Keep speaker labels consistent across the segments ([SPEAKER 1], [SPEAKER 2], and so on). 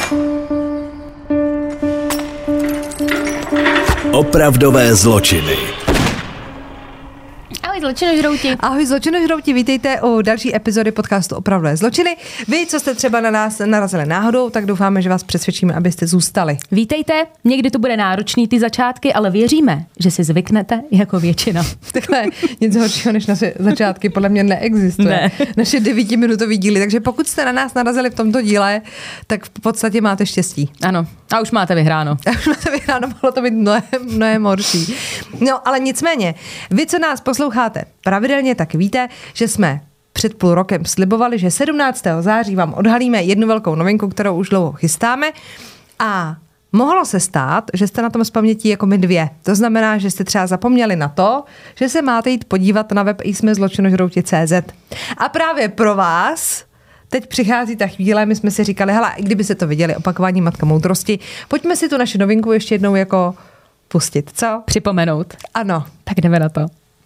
[SPEAKER 1] Opravdové zločiny.
[SPEAKER 2] Ahoj zločinožrouti.
[SPEAKER 3] Ahoj zločinožrouti, vítejte u další epizody podcastu Opravdové zločiny. Vy, co jste třeba na nás narazili náhodou, tak doufáme, že vás přesvědčíme, abyste zůstali.
[SPEAKER 2] Vítejte, někdy to bude náročný ty začátky, ale věříme, že si zvyknete jako většina.
[SPEAKER 3] Takhle nic horšího než naše začátky podle mě neexistuje.
[SPEAKER 2] Ne.
[SPEAKER 3] Naše 9minutový díly, takže pokud jste na nás narazili v tomto díle, tak v podstatě máte štěstí.
[SPEAKER 2] Ano, a už máte vyhráno.
[SPEAKER 3] Mohlo to být mnohem horší. No, ale nicméně, vy, co nás posloucháte pravidelně, tak víte, že jsme před půl rokem slibovali, že 17. září vám odhalíme jednu velkou novinku, kterou už dlouho chystáme, a mohlo se stát, že jste na tom z paměti jako my dvě. To znamená, že jste třeba zapomněli na to, že se máte jít podívat na web jsme-zločinožrouti.cz. A právě pro vás teď přichází ta chvíle, my jsme si říkali, hele, i kdyby se to viděli, opakování matka moudrosti, pojďme si tu naši novinku ještě jednou jako pustit, co?
[SPEAKER 2] Připomenout.
[SPEAKER 3] Ano.
[SPEAKER 2] Tak jdeme na to.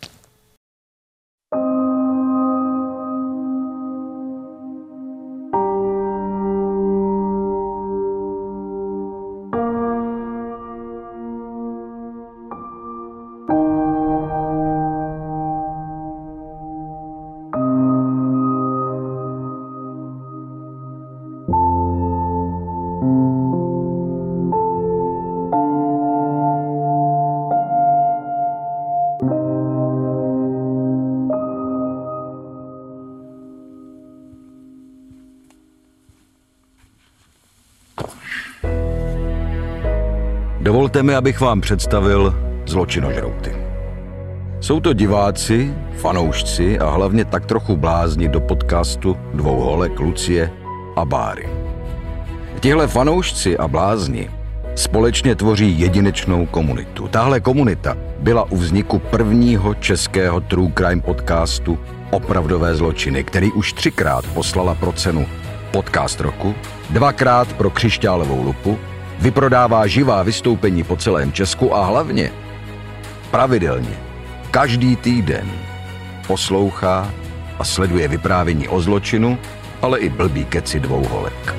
[SPEAKER 4] Dovolte mi, abych vám představil zločinožrouty. Jsou to diváci, fanoušci a hlavně tak trochu blázni do podcastu dvou holek Lucie a Báry. Tihle fanoušci a blázni společně tvoří jedinečnou komunitu. Tahle komunita byla u vzniku prvního českého true crime podcastu Opravdové zločiny, který už 3krát poslala pro cenu Podcast roku, 2krát pro Křišťálovou lupu, vyprodává živá vystoupení po celém Česku a hlavně pravidelně každý týden poslouchá a sleduje vyprávění o zločinu, ale i blbý keci dvou holek.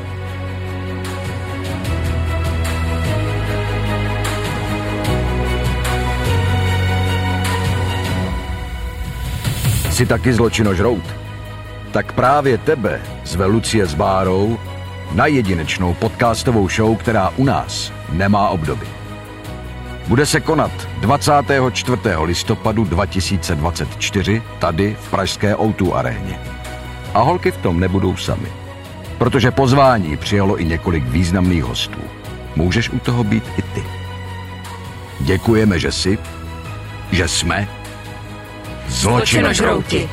[SPEAKER 4] Jsi taky zločinožrout? Tak právě tebe zve Lucie s Bárou na jedinečnou podcastovou show, která u nás nemá obdoby. Bude se konat 24. listopadu 2024 tady v pražské O2 aréně. A holky v tom nebudou sami, protože pozvání přijalo i několik významných hostů. Můžeš u toho být i ty. Děkujeme, že jsme zločinožrouti.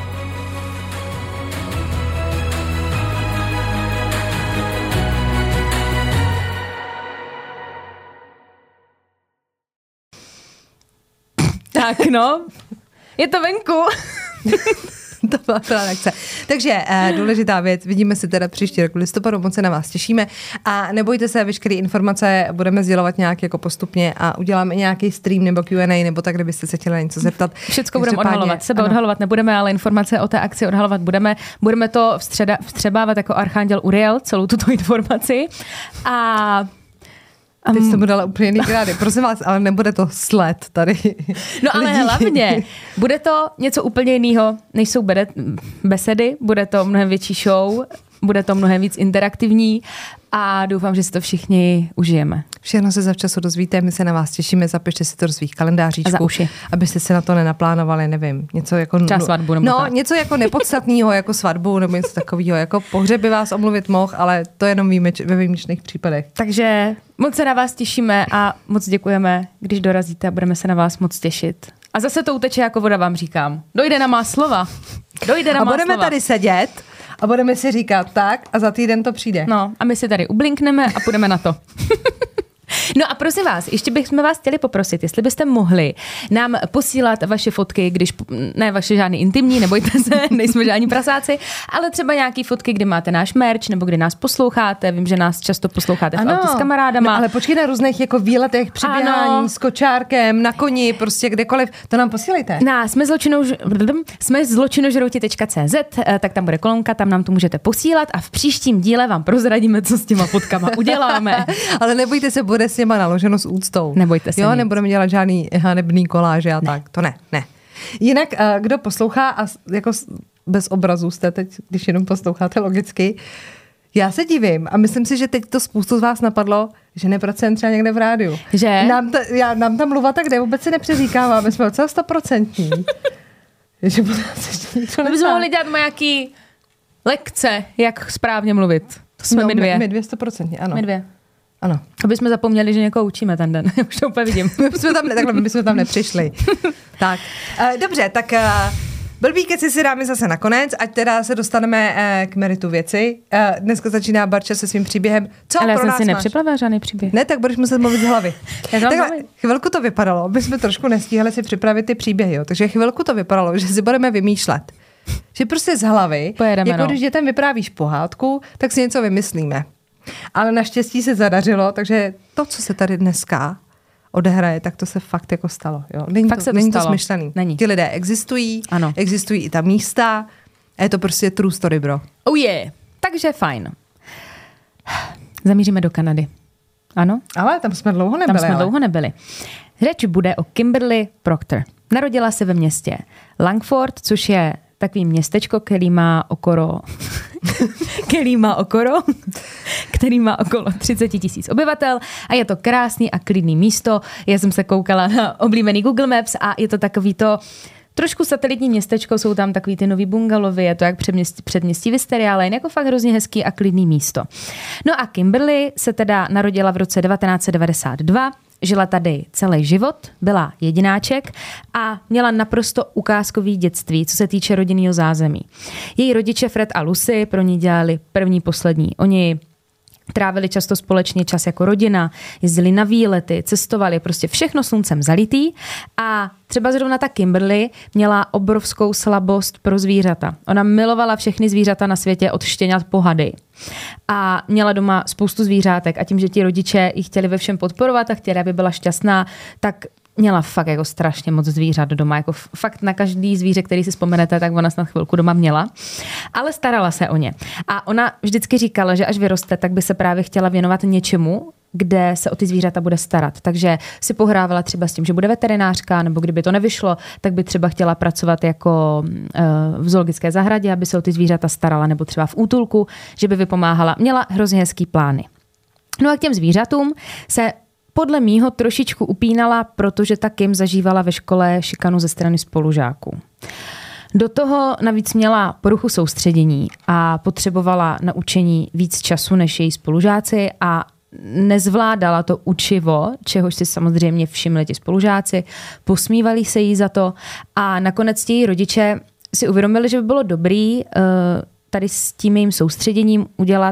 [SPEAKER 2] Tak no, je to venku.
[SPEAKER 3] To byla ta reakce. Takže důležitá věc, vidíme se teda příští rok v listopadu, moc se na vás těšíme a nebojte se, veškeré informace budeme sdělovat nějak jako postupně a uděláme nějaký stream nebo Q&A nebo tak, kdybyste se chtěli něco zeptat.
[SPEAKER 2] Všecko budeme odhalovat, sebe odhalovat nebudeme, ale informace o té akci odhalovat budeme. Budeme to vstřebávat jako archanděl Uriel, celou tuto informaci a
[SPEAKER 3] teď jsem mu dala úplně jiný grády. Prosím vás, ale nebude to sled tady.
[SPEAKER 2] No ale hlavně, bude to něco úplně jiného, než jsou besedy, bude to mnohem větší show, bude to mnohem víc interaktivní a doufám, že si to všichni užijeme.
[SPEAKER 3] Všechno se zavčasu dozvíte, my se na vás těšíme, zapište si to do svých kalendáříčků, abyste se na to nenaplánovali, nevím, něco jako
[SPEAKER 2] svatbu,
[SPEAKER 3] něco jako nepodstatného, jako svatbu nebo něco takového, jako pohřeb by vás omluvit mohl, ale to jenom ve výjimečných případech.
[SPEAKER 2] Takže moc se na vás těšíme a moc děkujeme, když dorazíte a budeme se na vás moc těšit. A zase to uteče jako voda, vám říkám. Dojde na má slova.
[SPEAKER 3] A budeme tady sedět a budeme si říkat tak a za týden to přijde.
[SPEAKER 2] No a my si tady ublinkneme a půjdeme na to. No a prosím vás, ještě bychom vás chtěli poprosit, jestli byste mohli nám posílat vaše fotky, když ne vaše žádný intimní, nebojte se, nejsme žádní prasáci, ale třeba nějaký fotky, kdy máte náš merch, nebo kdy nás posloucháte. Vím, že nás často posloucháte v autě s kamarádama.
[SPEAKER 3] No, ale počkej, na různých jako výletech, přiběhání s kočárkem, na koni, prostě kdekoliv. To nám posílejte.
[SPEAKER 2] Jsme zločinožrouti.cz, tak tam bude kolonka, tam nám to můžete posílat a v příštím díle vám prozradíme, co s těma fotkama uděláme.
[SPEAKER 3] Ale nebojte se, bude s něma naloženo s úctou.
[SPEAKER 2] Nebojte se.
[SPEAKER 3] Jo, nebudeme dělat žádný hanebný koláže a tak. To ne. Jinak, kdo poslouchá a jako bez obrazu jste teď, když jenom posloucháte logicky, já se divím a myslím si, že teď to spoustu z vás napadlo, že nepracujeme třeba někde v rádiu.
[SPEAKER 2] Že?
[SPEAKER 3] Nám ta mluva tak jde, vůbec se nepřeříkáváme, jsme docela 100%. Že
[SPEAKER 2] my bychom mohli dělat nějaký lekce, jak správně mluvit. To jsme my dvě.
[SPEAKER 3] My 200%, ano.
[SPEAKER 2] My dvě.
[SPEAKER 3] Ano.
[SPEAKER 2] Aby jsme zapomněli, že někoho učíme ten den. Už to úplně vidím.
[SPEAKER 3] my jsme tam nepřišli. Tak. Dobře, tak blbý keci si dáme zase nakonec, ať teda se dostaneme k meritu věci. Dneska začíná Barča se svým příběhem. Co
[SPEAKER 2] ale
[SPEAKER 3] pro
[SPEAKER 2] já
[SPEAKER 3] nás
[SPEAKER 2] jsem si
[SPEAKER 3] máš?
[SPEAKER 2] nepřipravila žádný příběh.
[SPEAKER 3] Ne, tak budeš muset mluvit z hlavy. Takhle, chvilku to vypadalo, my jsme trošku nestíhali si připravit ty příběhy, jo. Takže chvilku to vypadalo, že si budeme vymýšlet. Že prostě z hlavy,
[SPEAKER 2] pojedeme,
[SPEAKER 3] jako když dětem vyprávíš pohádku, tak si něco vymyslíme. Ale naštěstí se zadařilo, takže to, co se tady dneska odehraje, tak to se fakt jako stalo. Jo. Není to smyšlený.
[SPEAKER 2] Není.
[SPEAKER 3] Ti lidé existují,
[SPEAKER 2] ano.
[SPEAKER 3] Existují i ta místa a je to prostě true story, bro.
[SPEAKER 2] Oh yeah. Takže fajn. Zamíříme do Kanady. Ano?
[SPEAKER 3] Ale tam jsme dlouho nebyli.
[SPEAKER 2] Řeč bude o Kimberly Proctor. Narodila se ve městě Langford, což je takový městečko, který má okolo 30 000 obyvatel a je to krásný a klidný místo. Já jsem se koukala na oblíbený Google Maps a je to takový to trošku satelitní městečko, jsou tam takový ty nový bungalovy, je to jak předměstí Wisteria Lane, jako fakt hrozně hezký a klidný místo. No a Kimberly se teda narodila v roce 1992, žila tady celý život, byla jedináček a měla naprosto ukázkový dětství, co se týče rodinného zázemí. Její rodiče Fred a Lucy pro ní dělali první, poslední. Oni trávili často společně čas jako rodina, jezdili na výlety, cestovali, prostě všechno sluncem zalitý a třeba zrovna ta Kimberly měla obrovskou slabost pro zvířata. Ona milovala všechny zvířata na světě od štěňat po hady. A měla doma spoustu zvířátek a tím, že ti rodiče ji chtěli ve všem podporovat a chtěli, aby byla šťastná, tak měla fakt jako strašně moc zvířat doma. Jako fakt na každý zvíře, který si vzpomenete, tak ona snad chvilku doma měla. Ale starala se o ně. A ona vždycky říkala, že až vyroste, tak by se právě chtěla věnovat něčemu, kde se o ty zvířata bude starat. Takže si pohrávala třeba s tím, že bude veterinářka, nebo kdyby to nevyšlo, tak by třeba chtěla pracovat jako v zoologické zahradě, aby se o ty zvířata starala, nebo třeba v útulku, že by vypomáhala. Měla hrozně hezký plány. No a k těm zvířatům se podle mýho trošičku upínala, protože ta Kim zažívala ve škole šikanu ze strany spolužáků. Do toho navíc měla poruchu soustředění a potřebovala na učení víc času než její spolužáci a nezvládala to učivo, čehož si samozřejmě všimli ti spolužáci, posmívali se jí za to a nakonec ti její rodiče si uvědomili, že by bylo dobrý tady s tím jejím soustředěním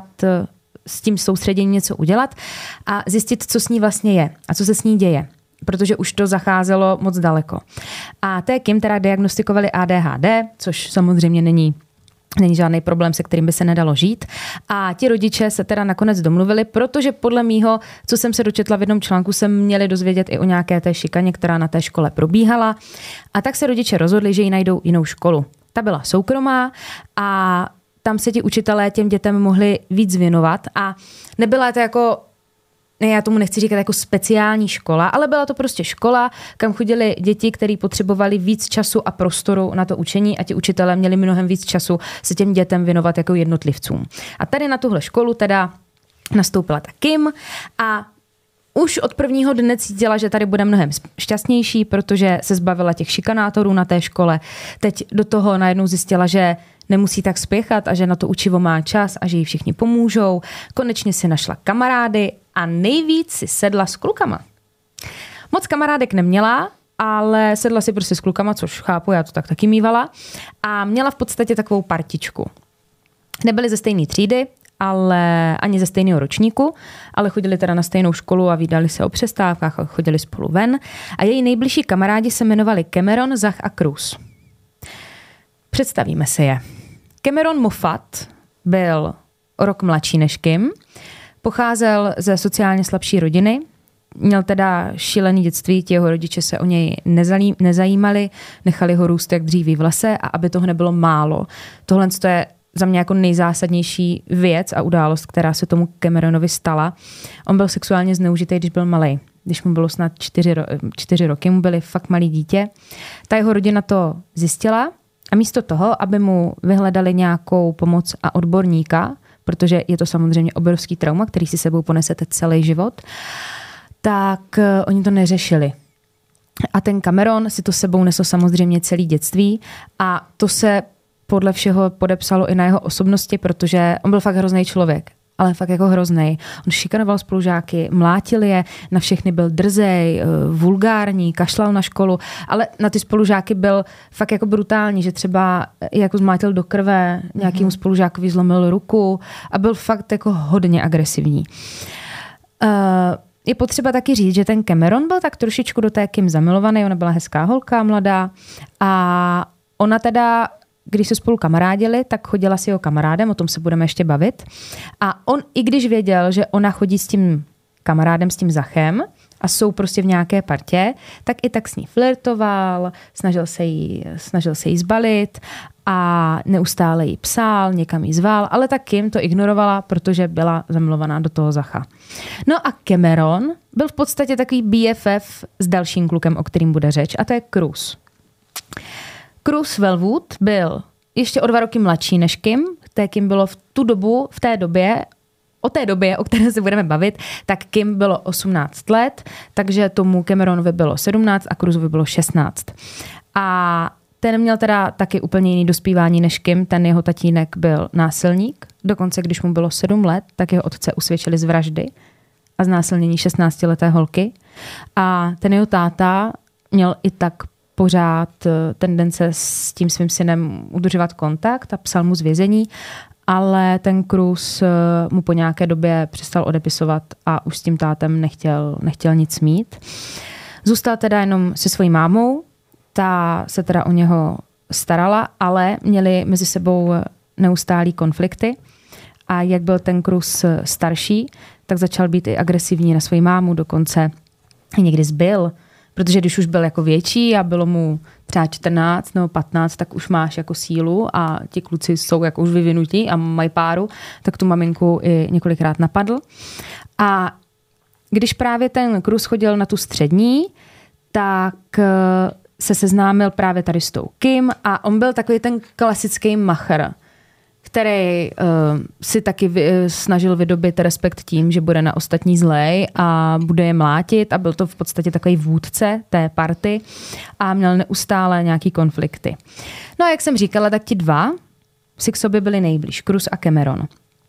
[SPEAKER 2] s tím soustředěním něco udělat a zjistit, co s ní vlastně je a co se s ní děje, protože už to zacházelo moc daleko. A té Kim teda diagnostikovali ADHD, což samozřejmě není žádný problém, se kterým by se nedalo žít. A ti rodiče se teda nakonec domluvili, protože podle mýho, co jsem se dočetla v jednom článku, se měli dozvědět i o nějaké té šikaně, která na té škole probíhala. A tak se rodiče rozhodli, že jí najdou jinou školu. Ta byla soukromá a tam se ti učitelé těm dětem mohli víc věnovat a nebyla to jako, ne, já tomu nechci říkat jako speciální škola, ale byla to prostě škola, kam chodili děti, které potřebovali víc času a prostoru na to učení a ti učitelé měli mnohem víc času se těm dětem věnovat jako jednotlivcům. A tady na tuhle školu teda nastoupila ta Kim a už od prvního dne cítila, že tady bude mnohem šťastnější, protože se zbavila těch šikanátorů na té škole. Teď do toho najednou zjistila, že nemusí tak spěchat a že na to učivo má čas a že jí všichni pomůžou. Konečně si našla kamarády a nejvíc si sedla s klukama. Moc kamarádek neměla, ale sedla si prostě s klukama, což chápu, já to tak taky mývala. A měla v podstatě takovou partičku. Nebyli ze stejné třídy, ale ani ze stejného ročníku, ale chodili teda na stejnou školu a vídali se o přestávkách a chodili spolu ven. A její nejbližší kamarádi se jmenovali Cameron, Zach a Cruz. Představíme si je. Cameron Moffat byl o rok mladší než Kim, pocházel ze sociálně slabší rodiny, měl teda šílený dětství, ti jeho rodiče se o něj nezajímali, nechali ho růst jak dříví v lese a aby toho nebylo málo. Tohle je za mě jako nejzásadnější věc a událost, která se tomu Cameronovi stala. On byl sexuálně zneužitý, když byl malej. Když mu bylo snad 4 roky, mu byli fakt malý dítě. Ta jeho rodina to zjistila a místo toho, aby mu vyhledali nějakou pomoc a odborníka, protože je to samozřejmě obrovský trauma, který si sebou ponesete celý život, tak oni to neřešili. A ten Cameron si to sebou nesl samozřejmě celý dětství a to se podle všeho podepsalo i na jeho osobnosti, protože on byl fakt hrozný člověk. Ale fakt jako hroznej. On šikanoval spolužáky, mlátil je, na všechny byl drzej, vulgární, kašlal na školu, ale na ty spolužáky byl fakt jako brutální, že třeba jako zmlátil do krve, nějakému spolužákovi zlomil ruku a byl fakt jako hodně agresivní. Je potřeba taky říct, že ten Cameron byl tak trošičku do té Kim zamilovaný, ona byla hezká holka, mladá a ona teda když se spolu kamarádili, tak chodila s jeho kamarádem, o tom se budeme ještě bavit. A on, i když věděl, že ona chodí s tím kamarádem, s tím Zachem a jsou prostě v nějaké partě, tak i tak s ní flirtoval, snažil se jí zbalit a neustále jí psal, někam jí zval, ale tak Kim to ignorovala, protože byla zamilovaná do toho Zacha. No a Cameron byl v podstatě takový BFF s dalším klukem, o kterým bude řeč, a to je Cruz. Cruz Wellwood byl ještě o 2 roky mladší než Kim. Kim bylo v té době, o které se budeme bavit, tak Kim bylo 18 let, takže tomu Cameronovi bylo 17 a Cruzovi bylo 16. A ten měl teda taky úplně jiný dospívání než Kim, ten jeho tatínek byl násilník, dokonce když mu bylo 7 let, tak jeho otce usvědčili z vraždy a znásilnění 16leté holky. A ten jeho táta měl i tak pořád tendence s tím svým synem udržovat kontakt a psal mu z vězení, ale ten Cruz mu po nějaké době přestal odepisovat a už s tím tátem nechtěl nic mít. Zůstal teda jenom se svojí mámou, ta se teda o něho starala, ale měli mezi sebou neustálý konflikty a jak byl ten Cruz starší, tak začal být i agresivní na svoji mámu, dokonce někdy zbyl, protože když už byl jako větší a bylo mu třeba 14 nebo 15, tak už máš jako sílu a ti kluci jsou jako už vyvinutí a mají páru, tak tu maminku i několikrát napadl. A když právě ten Cruz chodil na tu střední, tak se seznámil právě tady s tou Kim a on byl takový ten klasický macher, který si taky snažil vydobit respekt tím, že bude na ostatní zlej a bude je mlátit a byl to v podstatě takový vůdce té party a měl neustále nějaký konflikty. No a jak jsem říkala, tak ti dva si k sobě byli nejblíž, Cruz a Cameron.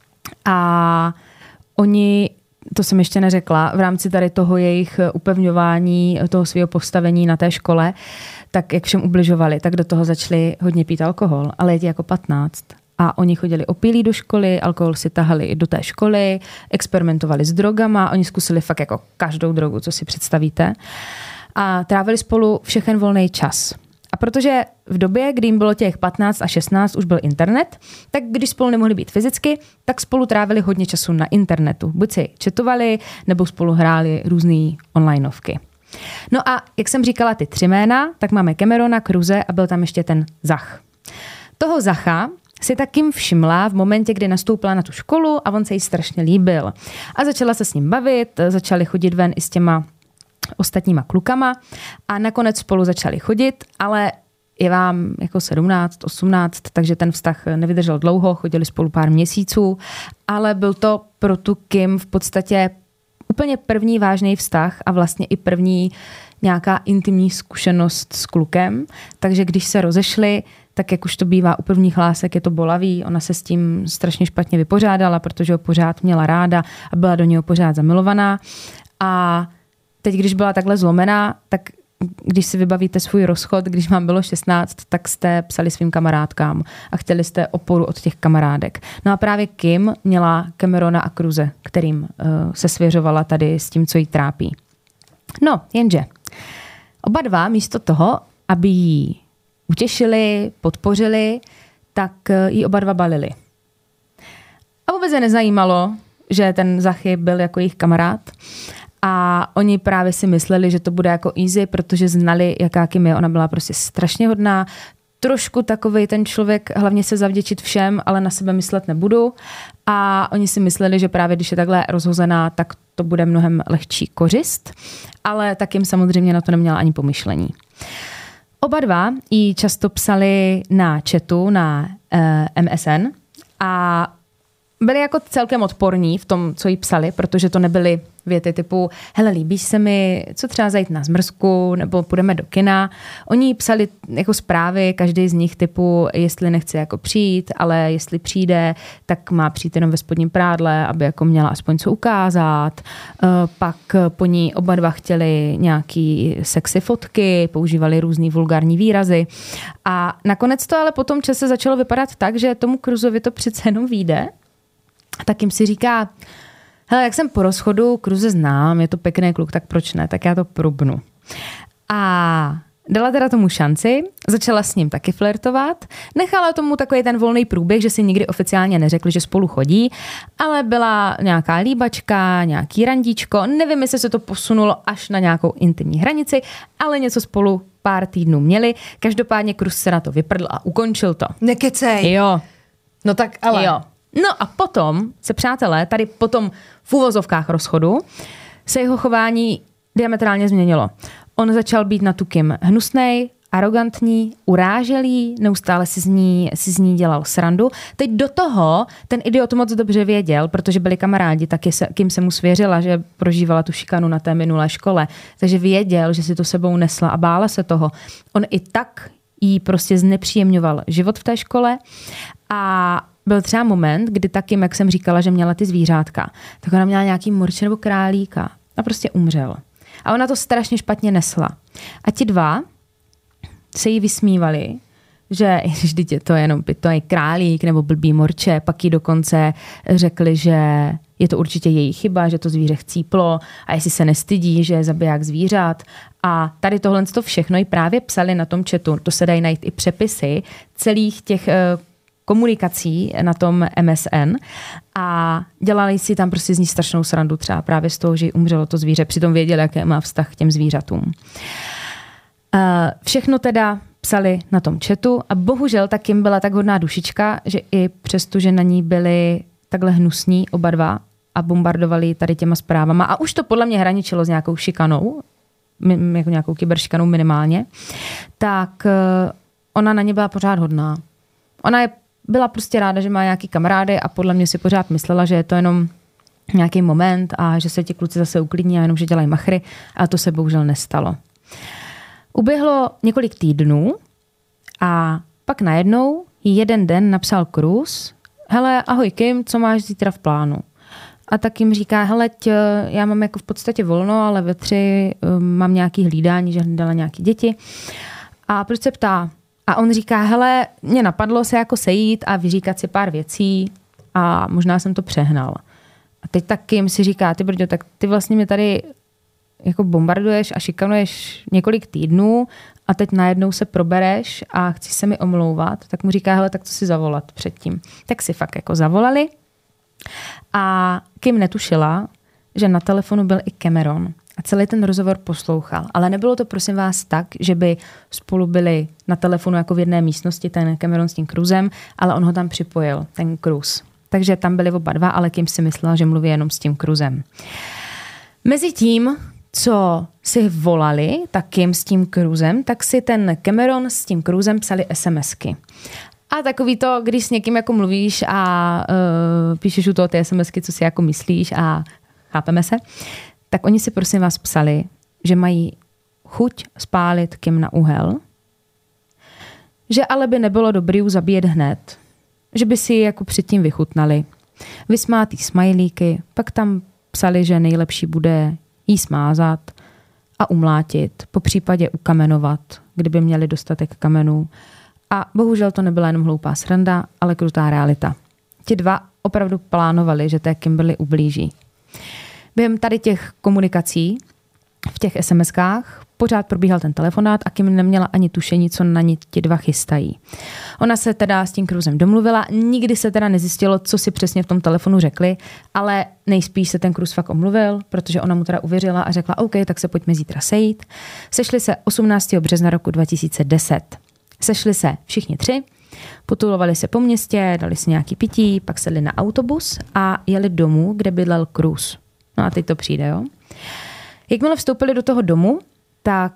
[SPEAKER 2] A oni, to jsem ještě neřekla, v rámci tady toho jejich upevňování, toho svého postavení na té škole, tak jak všem ubližovali, tak do toho začali hodně pít alkohol, ale je ti jako 15. A oni chodili opilí do školy, alkohol si tahali i do té školy, experimentovali s drogama, oni zkusili fakt jako každou drogu, co si představíte. A trávili spolu všechen volný čas. A protože v době, kdy jim bylo těch 15 a 16, už byl internet, tak když spolu nemohli být fyzicky, tak spolu trávili hodně času na internetu. Buď si chatovali, nebo spolu hráli různý onlineovky. No a jak jsem říkala ty 3 jména, tak máme Camerona, Cruze a byl tam ještě ten Zach. Toho Zacha si tak Kim všimla v momentě, kdy nastoupila na tu školu a on se jí strašně líbil. A začala se s ním bavit, začali chodit ven i s těma ostatníma klukama a nakonec spolu začali chodit, ale je vám jako 17, 18, takže ten vztah nevydržel dlouho, chodili spolu pár měsíců, ale byl to pro tu Kim v podstatě úplně první vážný vztah a vlastně i první nějaká intimní zkušenost s klukem, takže když se rozešli, tak jak už to bývá u prvních lásek, je to bolavý, ona se s tím strašně špatně vypořádala, protože ho pořád měla ráda a byla do něho pořád zamilovaná. A teď, když byla takhle zlomená, tak když si vybavíte svůj rozchod, když vám bylo 16, tak jste psali svým kamarádkám a chtěli jste oporu od těch kamarádek. No a právě Kim měla Camerona a Cruise, kterým se svěřovala tady s tím, co jí trápí. No, jenže oba dva místo toho, aby ji utěšili, podpořili, tak ji oba dva balili. A vůbec je nezajímalo, že ten Zachy byl jako jejich kamarád a oni právě si mysleli, že to bude jako easy, protože znali, jaká Kim je. Ona byla prostě strašně hodná, trošku takovej ten člověk, hlavně se zavděčit všem, ale na sebe myslet nebudu. A oni si mysleli, že právě když je takhle rozhozená, tak to bude mnohem lehčí kořist, ale tak jim samozřejmě na to neměla ani pomyšlení. Oba dva jí často psali na chatu, na MSN a byli jako celkem odporní v tom, co jí psali, protože to nebyly věty typu hele, líbíš se mi, co třeba zajít na zmrzku, nebo půjdeme do kina. Oni jí psali jako zprávy, každý z nich typu, jestli nechce jako přijít, ale jestli přijde, tak má přijít jenom ve spodním prádle, aby jako měla aspoň co ukázat. Pak po ní oba dva chtěli nějaký sexy fotky, používali různý vulgární výrazy. A nakonec to ale po tom čase začalo vypadat tak, že tomu Cruisovi to přece jenom vyjde. Tak jim si říká, hele, jak jsem po rozchodu, Cruise znám, je to pěkný kluk, tak proč ne, tak já to probnu. A dala teda tomu šanci, začala s ním taky flirtovat, nechala tomu takový ten volný průběh, že si nikdy oficiálně neřekli, že spolu chodí, ale byla nějaká líbačka, nějaký randíčko, nevím, jestli se to posunulo až na nějakou intimní hranici, ale něco spolu pár týdnů měli, každopádně Cruise se na to vyprdl a ukončil to.
[SPEAKER 3] Nekecej.
[SPEAKER 2] Jo.
[SPEAKER 3] No tak ale.
[SPEAKER 2] Jo. No a potom se, přátelé, tady potom v uvozovkách rozchodu se jeho chování diametrálně změnilo. On začal být na tu Kim hnusnej, arrogantní, uráželý, neustále si z ní dělal srandu. Teď do toho ten idiot moc dobře věděl, protože byli kamarádi, tak Kim se mu svěřila, že prožívala tu šikanu na té minulé škole. Takže věděl, že si to sebou nesla a bála se toho. On i tak jí prostě znepříjemňoval život v té škole a byl třeba moment, kdy taky, jak jsem říkala, že měla ty zvířátka, tak ona měla nějaký morče nebo králíka a prostě umřel. A ona to strašně špatně nesla. A ti dva se jí vysmívali, že vždyť je to jenom pitový králík nebo blbý morče, pak jí dokonce řekli, že je to určitě její chyba, že to zvíře chcíplo a jestli se nestydí, že je zabiják zvířat. A tady tohle to všechno jí právě psali na tom chatu, to se dají najít i přepisy celých těch komunikací na tom MSN a dělali si tam prostě z ní strašnou srandu třeba právě z toho, že jí umřelo to zvíře, přitom věděli, jaký má vztah k těm zvířatům. Všechno teda psali na tom chatu a bohužel tak jim byla tak hodná dušička, že i přesto, že na ní byli takhle hnusní oba dva a bombardovali tady těma zprávama a už to podle mě hraničilo s nějakou šikanou, jako nějakou kyberšikanou minimálně, tak ona na ně byla pořád hodná. Ona byla prostě ráda, že má nějaký kamarády a podle mě si pořád myslela, že je to jenom nějaký moment a že se ti kluci zase uklidní a jenom, že dělají machry, a to se bohužel nestalo. Uběhlo několik týdnů a pak najednou jí jeden den napsal Cruise, hele, ahoj Kim, co máš zítra v plánu? A tak jim říká, hele, já mám jako v podstatě volno, ale ve 3 mám nějaký hlídání, že hlídala nějaký děti. A proč se ptá? A on říká, hele, mě napadlo se jako sejít a vyříkat si pár věcí a možná jsem to přehnal. A teď tak Kim si říká, ty brďo, tak ty vlastně mě tady jako bombarduješ a šikanuješ několik týdnů a teď najednou se probereš a chci se mi omlouvat. Tak mu říká, hele, tak co si zavolat předtím. Tak si fakt jako zavolali a Kim netušila, že na telefonu byl i Cameron. A celý ten rozhovor poslouchal. Ale nebylo to, prosím vás, tak, že by spolu byli na telefonu jako v jedné místnosti, ten Cameron s tím Cruisem, ale on ho tam připojil, ten Cruise. Takže tam byli oba dva, ale Kim si myslela, že mluví jenom s tím Cruisem. Mezitím, co si volali, tak Kim s tím Cruisem, tak si ten Cameron s tím Cruisem psali SMSky. A takový to, když s někým jako mluvíš a píšeš u toho ty SMSky, co si jako myslíš a chápeme se, tak oni si prosím vás psali, že mají chuť spálit Kim na uhel, že ale by nebylo dobrý ju zabíjet hned, že by si ji jako předtím vychutnali. Vysmátý smajlíky, pak tam psali, že nejlepší bude jí smázat a umlátit, po případě ukamenovat, kdyby měli dostatek kamenů. A bohužel to nebyla jenom hloupá sranda, ale krutá realita. Ti dva opravdu plánovali, že té Kimberly ublíží. Během tady těch komunikací v těch SMS-kách pořád probíhal ten telefonát a Kim neměla ani tušení, co na ní ti dva chystají. Ona se teda s tím Cruzem domluvila, nikdy se teda nezjistilo, co si přesně v tom telefonu řekli, ale nejspíš se ten Cruz fakt omluvil, protože ona mu teda uvěřila a řekla, OK, tak se pojďme zítra sejít. Sešli se 18. března roku 2010. Sešli se všichni tři, potulovali se po městě, dali si nějaký pití, pak sedli na autobus a jeli domů, kde bydlel Cruz. No a teď to přijde, jo. Jakmile vstoupili do toho domu, tak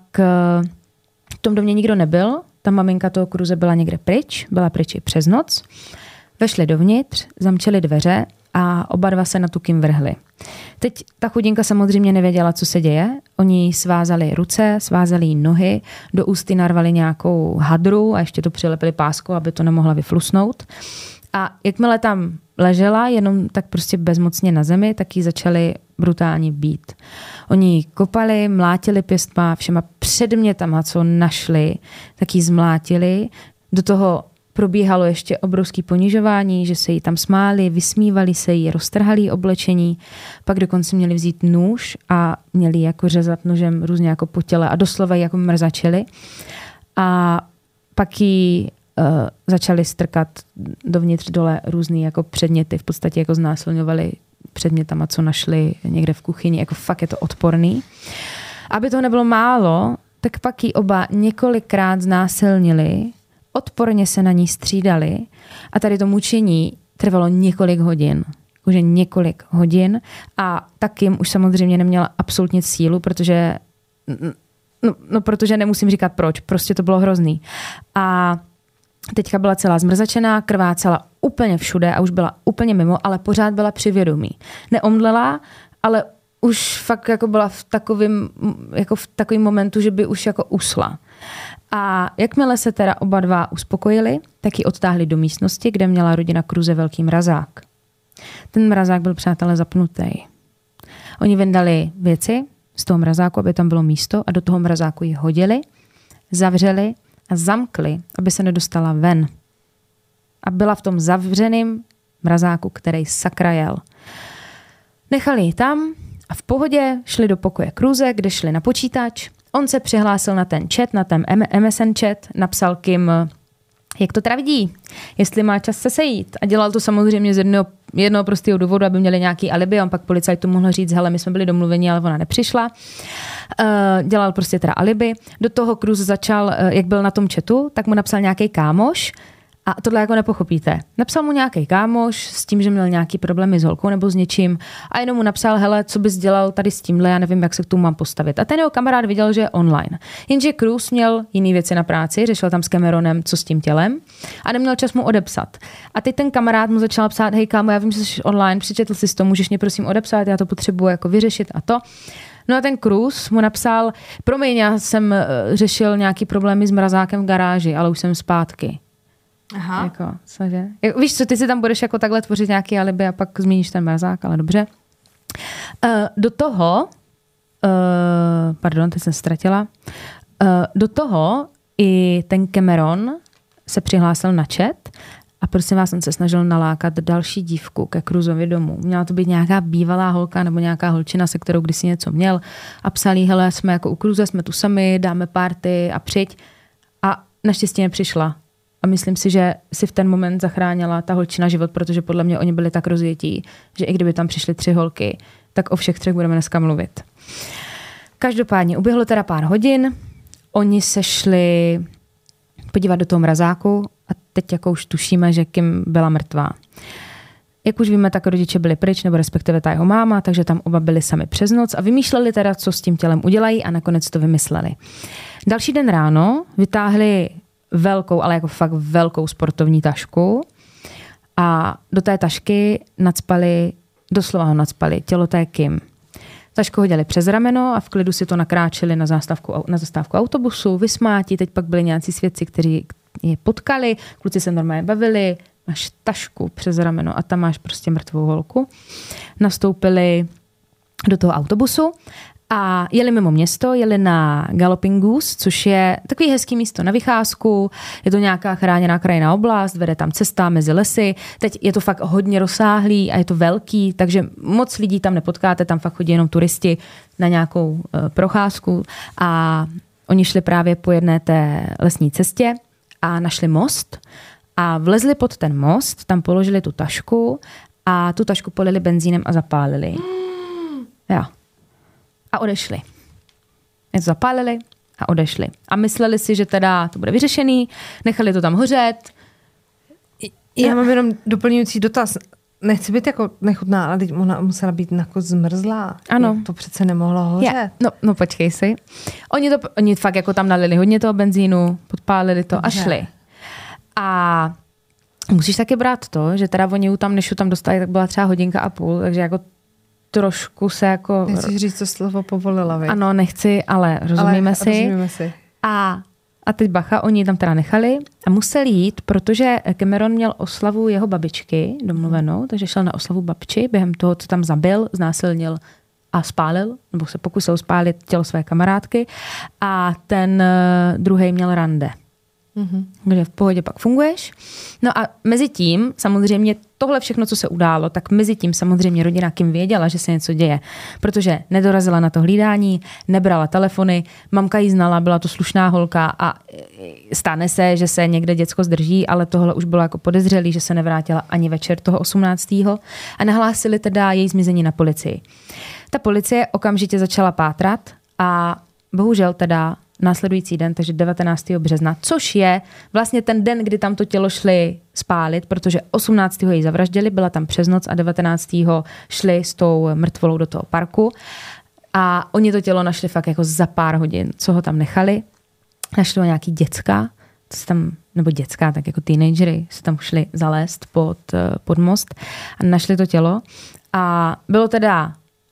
[SPEAKER 2] v tom domě nikdo nebyl. Ta maminka toho Cruze byla někde pryč, byla pryč i přes noc. Vešli dovnitř, zamčeli dveře a oba dva se na tu Kim vrhli. Teď ta chudinka samozřejmě nevěděla, co se děje. Oni svázali ruce, svázali jí nohy, do ústy narvali nějakou hadru a ještě to přilepili páskou, aby to nemohla vyflusnout. A jakmile tam ležela, jenom tak prostě bezmocně na zemi, tak ji začali brutálně bít. Oni ji kopali, mlátili pěstma, všema předmětama, co našli, tak ji zmlátili. Do toho probíhalo ještě obrovské ponižování, že se jí tam smáli, vysmívali se jí, roztrhali jí oblečení, pak dokonce měli vzít nůž a měli jako řezat nožem různě jako po těle a doslova jako mrzačili. A pak jí začali strkat dovnitř dole různý jako předměty, v podstatě jako znásilňovali předmětama, co našli někde v kuchyni, jako fakt je to odporný. Aby to nebylo málo, tak pak ji oba několikrát znásilnili, odporně se na ní střídali a tady to mučení trvalo několik hodin. Už několik hodin a tak Kim už samozřejmě neměla absolutně sílu, protože protože nemusím říkat proč, prostě to bylo hrozný. A teďka byla celá zmrzačená, krvácela úplně všude a už byla úplně mimo, ale pořád byla při vědomí. Neomdlela, ale už fakt jako byla v takovém momentu, že by už jako usla. A jakmile se teda oba dva uspokojili, tak ji odtáhli do místnosti, kde měla rodina Cruze velký mrazák. Ten mrazák byl, přátelé, zapnutý. Oni vyndali věci z toho mrazáku, aby tam bylo místo a do toho mrazáku ji hodili, zavřeli a zamkli, aby se nedostala ven. A byla v tom zavřeném mrazáku, který sakra jel. Nechali ji tam a v pohodě šli do pokoje Cruze, kde šli na počítač. On se přihlásil na ten chat, na ten MSN chat, napsal Kim, jak to teda vidí, jestli má čas se sejít. A dělal to samozřejmě z jednoho prostého důvodu, aby měli nějaký alibi. On pak policajtu mohl říct, hele, my jsme byli domluveni, ale ona nepřišla. Dělal prostě teda alibi. Do toho Cruz začal, jak byl na tom chatu, tak mu napsal nějaký kámoš. A tohle jako nepochopíte. Napsal mu nějaký kámoš s tím, že měl nějaký problémy s holkou nebo s něčím a jenom mu napsal, hele, co bys dělal tady s tímhle, já nevím, jak se k tomu mám postavit. A ten jeho kamarád viděl, že je online. Jenže Cruz měl jiný věci na práci, řešil tam s Cameronem, co s tím tělem a neměl čas mu odepsat. A teď ten kamarád mu začal psát, hej kámo, já vím, že jsi online, přečetl jsi to, můžeš mě prosím odepsat, já to potřebuji jako vyřešit a to. No a ten Cruz mu napsal, promiň, já jsem řešil nějaký problémy s mrazákem v garáži, ale už jsem zpátky.
[SPEAKER 3] Aha.
[SPEAKER 2] Jako, cože? Víš co, ty si tam budeš jako takhle tvořit nějaký alibi a pak změníš ten mrazák, ale dobře. Do toho, pardon, teď jsem ztratila, do toho i ten Cameron se přihlásil na chat a prosím vás, on se snažil nalákat další dívku ke Cruzovi domů. Měla to být nějaká bývalá holka nebo nějaká holčina, se kterou kdysi něco měl a psali, hele, jsme jako u Cruze, jsme tu sami, dáme party a přijď. A naštěstí nepřišla. A myslím si, že si v ten moment zachránila ta holčina život, protože podle mě oni byli tak rozjetí, že i kdyby tam přišly 3 holky, tak o všech 3 budeme dneska mluvit. Každopádně uběhlo teda pár hodin, oni se šli podívat do toho mrazáku a teď jako už tušíme, že Kim byla mrtvá. Jak už víme, tak rodiče byli pryč, nebo respektive ta jeho máma, takže tam oba byli sami přes noc a vymýšleli teda, co s tím tělem udělají a nakonec to vymysleli. Další den ráno vytáhli velkou, ale jako fakt velkou sportovní tašku a do té tašky doslova ho nacpali tělo té Kim. Tašku hodili přes rameno a v klidu si to nakráčeli na zastávku autobusu, vysmátí, teď pak byli nějací svědci, kteří je potkali, kluci se normálně bavili, máš tašku přes rameno a tam máš prostě mrtvou holku. Nastoupili do toho autobusu A jeli mimo město, jeli na Galloping Goose, což je takový hezký místo na vycházku, je to nějaká chráněná krajinná oblast, vede tam cesta mezi lesy, teď je to fakt hodně rozsáhlý a je to velký, takže moc lidí tam nepotkáte, tam fakt chodí jenom turisti na nějakou procházku a oni šli právě po jedné té lesní cestě a našli most a vlezli pod ten most, tam položili tu tašku a tu tašku polili benzínem a zapálili. Jo. A odešli. Je to zapálili a odešli. A mysleli si, že teda to bude vyřešený, nechali to tam hořet.
[SPEAKER 3] Já mám jenom doplňující dotaz. Nechci být jako nechutná, ale teď ona musela být jako zmrzlá.
[SPEAKER 2] Ano.
[SPEAKER 3] To přece nemohlo hořet.
[SPEAKER 2] No počkej si. Oni fakt jako tam nalili hodně toho benzínu, podpálili to. Dobře. A šli. A musíš taky brát to, že teda oni tam, než tam dostali, tak byla třeba 1,5 hodiny, takže jako trošku se jako...
[SPEAKER 3] Nechci říct to slovo povolila, viď?
[SPEAKER 2] Ano, nechci, ale rozumíme si.
[SPEAKER 3] Rozumíme si.
[SPEAKER 2] A teď bacha, oni tam teda nechali a museli jít, protože Cameron měl oslavu jeho babičky domluvenou, takže šel na oslavu babči, během toho, co tam zabil, znásilnil a spálil, nebo se pokusil spálit tělo své kamarádky a ten druhej měl rande. Takže v pohodě pak funguješ. No a mezi tím samozřejmě tohle všechno, co se událo, tak mezi tím samozřejmě rodina Kim věděla, že se něco děje, protože nedorazila na to hlídání, nebrala telefony, mamka ji znala, byla to slušná holka a stane se, že se někde děcko zdrží, ale tohle už bylo jako podezřelý, že se nevrátila ani večer toho 18. a nahlásili teda její zmizení na policii. Ta policie okamžitě začala pátrat a bohužel teda následující den, takže 19. března, což je vlastně ten den, kdy tam to tělo šli spálit, protože 18. ji zavraždili, byla tam přes noc a 19. šli s tou mrtvolou do toho parku a oni to tělo našli fakt jako za pár hodin, co ho tam nechali. Našli ho nějaký děcka, nebo děcka, tak jako teenagery, se tam šli zalézt pod most a našli to tělo a bylo teda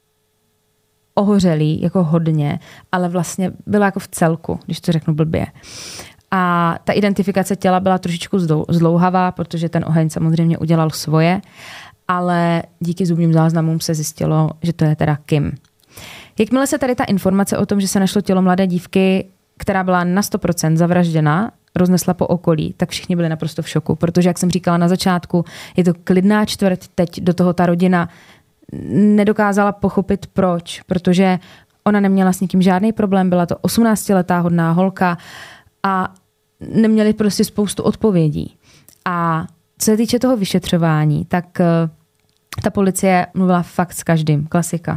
[SPEAKER 2] ohořelý, jako hodně, ale vlastně byla jako v celku, když to řeknu blbě. A ta identifikace těla byla trošičku zdlouhavá, protože ten oheň samozřejmě udělal svoje, ale díky zubním záznamům se zjistilo, že to je teda Kim. Jakmile se tady ta informace o tom, že se našlo tělo mladé dívky, která byla na 100% zavražděna, roznesla po okolí, tak všichni byli naprosto v šoku, protože, jak jsem říkala na začátku, je to klidná čtvrť, teď do toho ta rodina nedokázala pochopit proč, protože ona neměla s nikým žádný problém, byla to 18letá hodná holka a neměli prostě spoustu odpovědí. A co se týče toho vyšetřování, tak ta policie mluvila fakt s každým, klasika.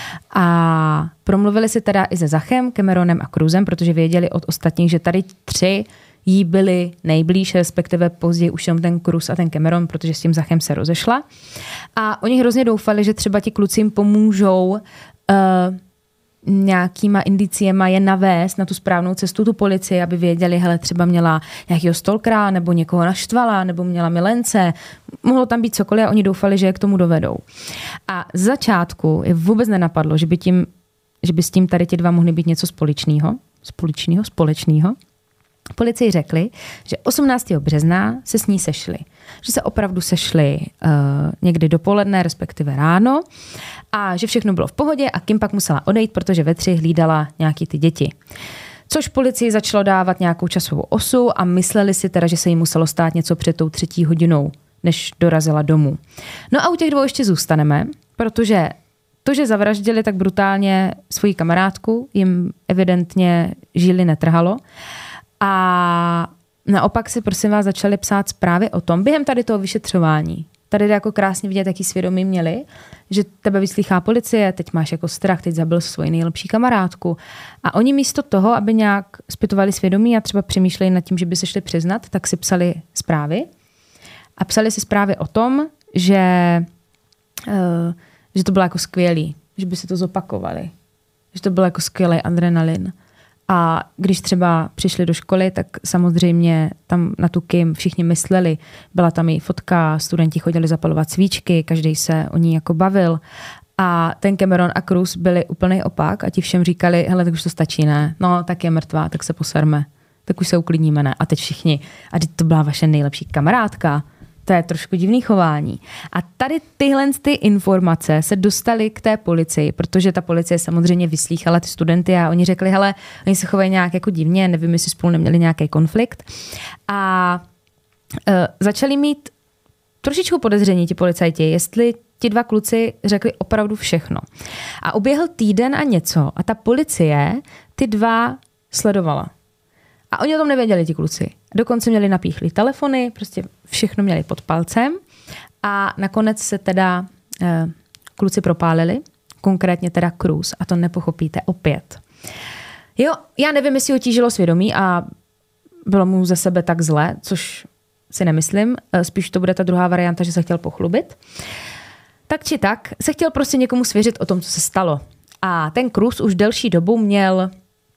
[SPEAKER 2] A promluvili si teda i se Zachem, Cameronem a Cruzem, protože věděli od ostatních, že tady 3 jí byli nejblíž, respektive později už jenom ten Cruz a ten Cameron, protože s tím Zachem se rozešla. A oni hrozně doufali, že třeba ti kluci jim pomůžou nějakýma indiciema je navést na tu správnou cestu tu policii, aby věděli, hele, třeba měla nějakého stalkera, nebo někoho naštvala, nebo měla milence. Mohlo tam být cokoliv a oni doufali, že je k tomu dovedou. A z začátku je vůbec nenapadlo, že by s tím tady ti dva mohli být něco společného. Policii řekli, že 18. března se s ní sešli. Že se opravdu sešli někdy dopoledne, respektive ráno a že všechno bylo v pohodě a Kim pak musela odejít, protože ve 3 hlídala nějaký ty děti. Což policii začalo dávat nějakou časovou osu a mysleli si teda, že se jí muselo stát něco před tou 3. hodinou, než dorazila domů. No a u těch 2 ještě zůstaneme, protože to, že zavraždili tak brutálně svoji kamarádku, jim evidentně žíly netrhalo. A naopak si, prosím vás, začali psát zprávy o tom, během tady toho vyšetřování. Tady jde jako krásně vidět, jaký svědomí měli, že tebe vyslýchá policie, teď máš jako strach, teď zabil svoji nejlepší kamarádku. A oni místo toho, aby nějak zpytovali svědomí a třeba přemýšleli nad tím, že by se šli přiznat, tak si psali zprávy. A psali si zprávy o tom, že to bylo jako skvělý, že by si to zopakovali. Že to byl jako skvělý adrenalin. A když třeba přišli do školy, tak samozřejmě tam na tu Kim všichni mysleli. Byla tam její fotka, studenti chodili zapalovat svíčky, každý se o ní jako bavil. A ten Cameron a Cruz byli úplný opak a ti všem říkali, hele, tak už to stačí, ne? No, tak je mrtvá, tak se poserme. Tak už se uklidníme, ne? A teď všichni. A teď to byla vaše nejlepší kamarádka. to je trošku divný chování. A tady tyhle ty informace se dostaly k té policii, protože ta policie samozřejmě vyslýchala ty studenty a oni řekli, hele, oni se chovají nějak jako divně, nevím, jestli spolu neměli nějaký konflikt. A začali mít trošičku podezření ti policajti, jestli ti dva kluci řekli opravdu všechno. A uběhl týden a něco a ta policie ty dva sledovala. A oni o tom nevěděli, ti kluci. Dokonce měli napíchlý telefony, prostě všechno měli pod palcem a nakonec se teda kluci propálili, konkrétně teda Cruz, a to nepochopíte opět. Jo, já nevím, jestli ho tížilo svědomí a bylo mu ze sebe tak zle, což si nemyslím, spíš to bude ta druhá varianta, že se chtěl pochlubit. Tak či tak se chtěl prostě někomu svěřit o tom, co se stalo. A ten Cruz už delší dobu měl,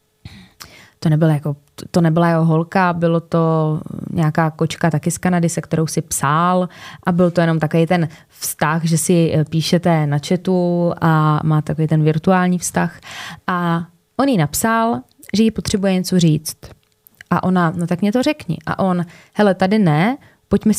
[SPEAKER 2] to nebyla jeho holka, bylo to nějaká kočka taky z Kanady, se kterou si psal a byl to jenom takový ten vztah, že si píšete na chatu a má takový ten virtuální vztah. A on jí napsal, že jí potřebuje něco říct. A ona, no tak mě to řekni. A on, hele, tady ne, pojďme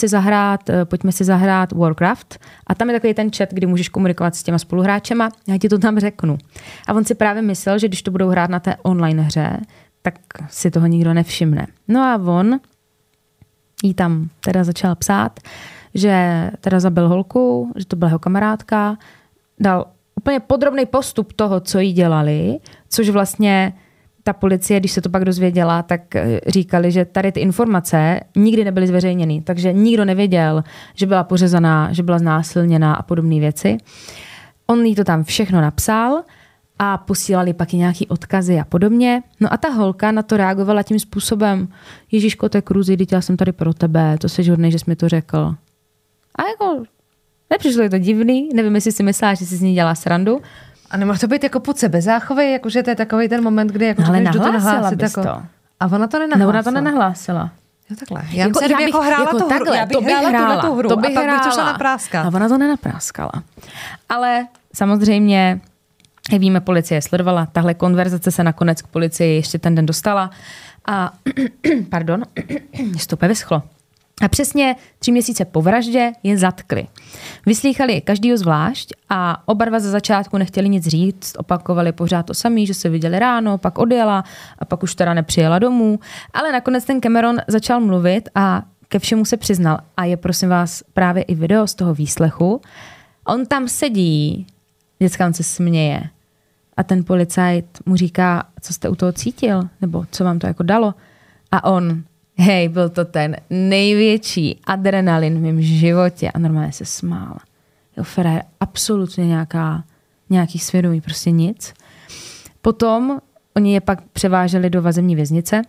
[SPEAKER 2] si zahrát Warcraft a tam je takový ten chat, kdy můžeš komunikovat s těma spoluhráčema, já ti to tam řeknu. A on si právě myslel, že když to budou hrát na té online hře, tak si toho nikdo nevšimne. No a on jí tam teda začal psát, že teda zabil holku, že to byla jeho kamarádka, dal úplně podrobný postup toho, co jí dělali, což vlastně ta policie, když se to pak dozvěděla, tak říkali, že tady ty informace nikdy nebyly zveřejněny, takže nikdo nevěděl, že byla pořezaná, že byla znásilněná a podobné věci. On jí to tam všechno napsal a posílali pak i nějaký odkazy a podobně. No a ta holka na to reagovala tím způsobem, Ježíško, to je Cruzy, teď já jsem tady pro tebe, to jsi hodnej, že jsi mi to řekl. A jako nepřišlo je to divný, nevím, jestli si myslela, že si z ní dělá srandu.
[SPEAKER 3] A nemohlo to být jako pod sebezáchovej, jakože to je takový ten moment, kdy jako
[SPEAKER 2] ale
[SPEAKER 3] do toho
[SPEAKER 2] nahlásit
[SPEAKER 3] jako...
[SPEAKER 2] to.
[SPEAKER 3] A ona to nenahlásila.
[SPEAKER 2] No, ona to nenahlásila.
[SPEAKER 3] Jo, takhle. Já bych hrála tu hru. Já bych hrála tu hru.
[SPEAKER 2] To bych
[SPEAKER 3] a pak bych to šla napráskat.
[SPEAKER 2] A ona to nenapráskala. Ale samozřejmě, jak víme, policie sledovala. Tahle konverzace se nakonec k policii ještě ten den dostala. A pardon, mě to úplně vyschlo. A přesně 3 měsíce po vraždě je zatkli. Vyslýchali každýho zvlášť a oba dva za začátku nechtěli nic říct, opakovali pořád to samý, že se viděli ráno, pak odjela a pak už teda nepřijela domů. Ale nakonec ten Cameron začal mluvit a ke všemu se přiznal. A je, prosím vás, právě i video z toho výslechu. On tam sedí, děcka, on se směje. A ten policajt mu říká, co jste u toho cítil, nebo co vám to jako dalo. A on... Hej, byl to ten největší adrenalin v mém životě a normálně se smál. Jo, Ferrer, absolutně nějaký svědomí, prostě nic. Potom oni je pak převáželi do vazební věznice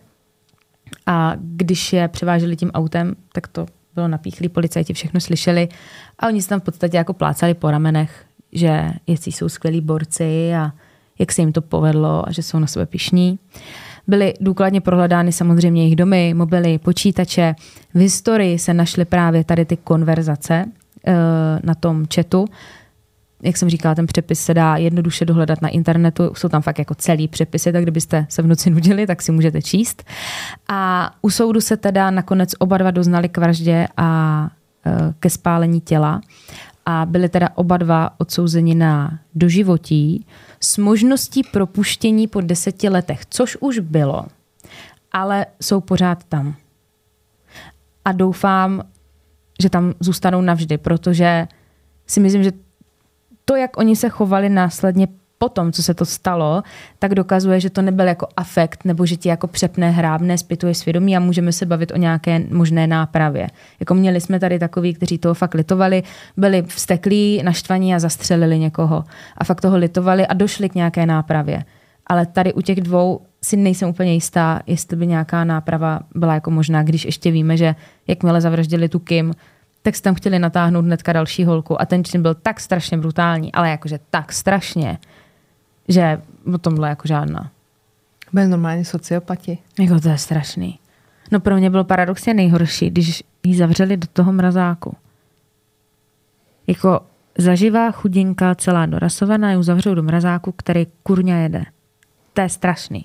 [SPEAKER 2] a když je převáželi tím autem, tak to bylo napíchlý, policajti všechno slyšeli a oni se tam v podstatě jako plácali po ramenech, že jestli jsou skvělí borci a jak se jim to povedlo a že jsou na sebe pyšní. Byly důkladně prohledány samozřejmě jejich domy, mobily, počítače. V historii se našly právě tady ty konverzace na tom chatu. Jak jsem říkala, ten přepis se dá jednoduše dohledat na internetu. Jsou tam fakt jako celý přepisy, tak kdybyste se v noci nudili, tak si můžete číst. A u soudu se teda nakonec oba dva doznali k vraždě a ke spálení těla. A byli teda oba dva odsouzeni na doživotí s možností propuštění po 10 letech, což už bylo, ale jsou pořád tam. A doufám, že tam zůstanou navždy, protože si myslím, že to, jak oni se chovali následně po tom, co se to stalo, tak dokazuje, že to nebyl jako afekt, nebo že ti jako přepne hrábne, zpytuje svědomí a můžeme se bavit o nějaké možné nápravě. Jako měli jsme tady takový, kteří toho fakt litovali, byli vzteklí, naštvaní a zastřelili někoho. A fakt toho litovali a došli k nějaké nápravě. Ale tady u těch dvou si nejsem úplně jistá, jestli by nějaká náprava byla jako možná, když ještě víme, že jakmile zavraždili tu Kim, tak si tam chtěli natáhnout hnedka další holku a ten čin byl tak strašně brutální, ale jakože tak strašně, že o tomhle jako žádná.
[SPEAKER 3] Byl normálně sociopati.
[SPEAKER 2] Jako to je strašný. No pro mě bylo paradoxně nejhorší, když jí zavřeli do toho mrazáku. Jako zaživá chudinka, celá dorasovaná, ji zavřou do mrazáku, který kurňa jede. To je strašný.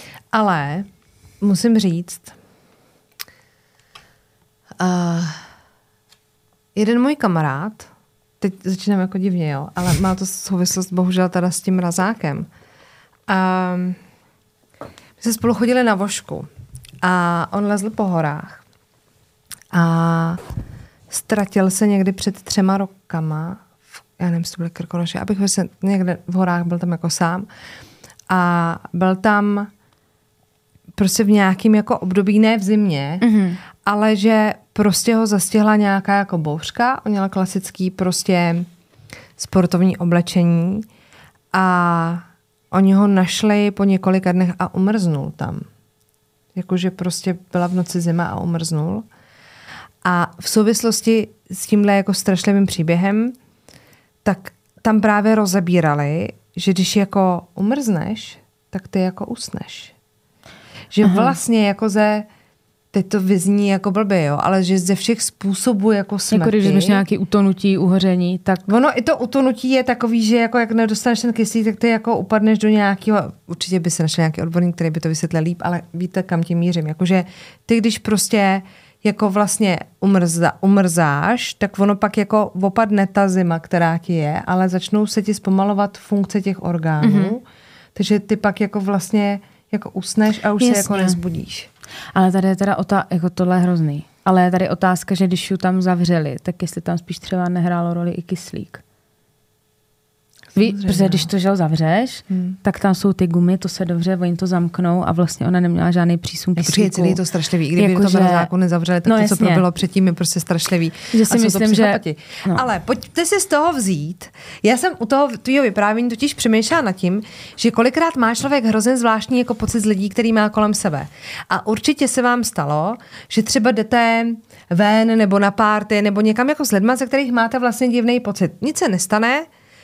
[SPEAKER 3] Ale musím říct, jeden můj kamarád, teď začínám jako divně, jo, ale má to souvislost bohužel teda s tím mrazákem. My jsme spolu chodili na vožku a on lezl po horách a ztratil se někdy před 3 rokama, já nevím, jestli to byly Krkonoše, abych se někde v horách byl tam jako sám a byl tam prostě v nějakým jako období, ne v zimě, ale že prostě ho zastihla nějaká jako bouřka, on měl klasický prostě sportovní oblečení a oni ho našli po několika dnech a umrznul tam. Jakože prostě byla v noci zima a umrznul. A v souvislosti s tímhle jako strašlivým příběhem, tak tam právě rozebírali, že když jako umrzneš, tak ty jako usneš. Že vlastně jako teď to vyzní jako blbě, jo, ale že ze všech způsobů jako smrti.
[SPEAKER 2] Jako když máš nějaký utonutí, uhoření, tak...
[SPEAKER 3] Ono i to utonutí je takový, že jako jak nedostaneš ten kyslík, tak ty jako upadneš do nějakého, určitě by se našel nějaký odborník, který by to vysvětlil líp, ale víte, kam tím mířím. Jakože ty, když prostě jako vlastně umrzáš, tak ono pak jako opadne ta zima, která ti je, ale začnou se ti zpomalovat funkce těch orgánů, takže ty pak jako vlastně jako usneš a už se jako nezbudíš.
[SPEAKER 2] Ale tady je teda jako tohle je hrozný. Ale je tady otázka, že když ju tam zavřeli, tak jestli tam spíš třeba nehrálo roli i kyslík. Protože když to zavřeš, tak tam jsou ty gumy, to se dobře, oni to zamknou a vlastně ona neměla žádný přísun kyslíku.
[SPEAKER 3] Celý je to strašlivý. Kdyby jako to byl zákon nezavřeli, tak to, co bylo předtím, je prostě strašlivý.
[SPEAKER 2] Že si myslím, že...
[SPEAKER 3] No. Ale pojďte si z toho vzít. Já jsem u toho tvýho vyprávění totiž přemýšlela nad tím, že kolikrát má člověk hrozně zvláštní jako pocit z lidí, který má kolem sebe. A určitě se vám stalo, že třeba jdete ven nebo na párty nebo někam jako s lidma, ze kterých máte vlastně divný pocit. Nic se nestane,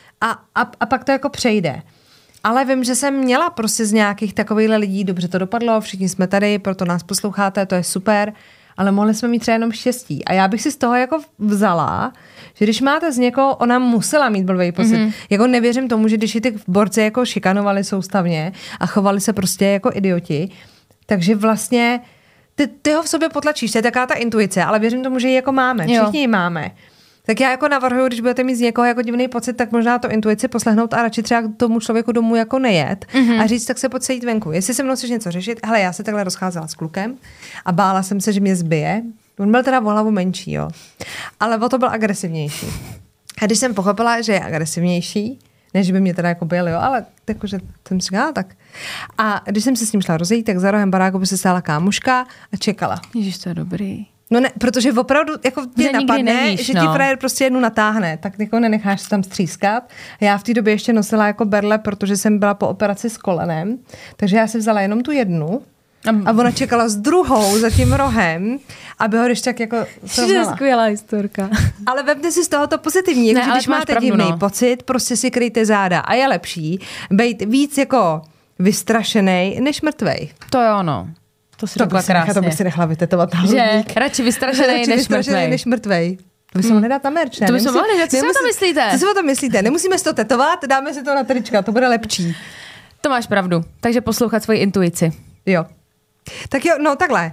[SPEAKER 3] a pak to jako přejde. Ale vím, že jsem měla prostě z nějakých takovýchhle lidí, dobře to dopadlo, všichni jsme tady, proto nás posloucháte, to je super, ale mohli jsme mít třeba jenom štěstí. A já bych si z toho jako vzala, že když máte z někoho, ona musela mít blbý pocit. Jako nevěřím tomu, že když ji ty borci jako šikanovali soustavně a chovali se prostě jako idioti, takže vlastně ty ho v sobě potlačíš, to je taková ta intuice, ale věřím tomu, že ji jako máme, všichni ji máme. Tak já jako navrhuju, když budete mít z někoho jako divný pocit, tak možná to intuici poslechnout a radši třeba k tomu člověku domů jako nejet a říct, tak se pojď sejít venku. Jestli se mnou chceš něco řešit, hele, já se takhle rozcházela s klukem a bála jsem se, že mě zbije. On byl teda o hlavu menší, jo. Ale o to byl agresivnější. A když jsem pochopila, že je agresivnější, než by mě teda jako byl, jo, ale jakože jsem si říkala tak. A když jsem se s ním šla rozejít, tak za rohem baráku by se stála kámoška a čekala.
[SPEAKER 2] Ježiš, to je dobrý.
[SPEAKER 3] No ne, protože opravdu jako tě napadne, nevíš, že ti frajer prostě jednu natáhne, tak jako nenecháš se tam střískat. A já v té době ještě nosila jako berle, protože jsem byla po operaci s kolenem, takže já si vzala jenom tu jednu a ona čekala s druhou za tím rohem, aby ho když tak jako
[SPEAKER 2] srovnala. To je skvělá historka.
[SPEAKER 3] Ale vemte si z tohoto pozitivní, jako když máte divný pocit, prostě si kryjte záda a je lepší být víc jako vystrašenej než mrtvej.
[SPEAKER 2] To je ono. To si řekla krásně.
[SPEAKER 3] To bych si nechla vytetovat.
[SPEAKER 2] Že radši vystrašenej než mrtvej.
[SPEAKER 3] To bychom mohli dát na merch, ne?
[SPEAKER 2] To bychom mohli, co si o tom myslíte?
[SPEAKER 3] Co si o tom myslíte? Nemusíme si to tetovat, dáme si to na trička, to bude lepší.
[SPEAKER 2] To máš pravdu. Takže poslouchat svoji intuici.
[SPEAKER 3] Jo. Tak jo, no takhle.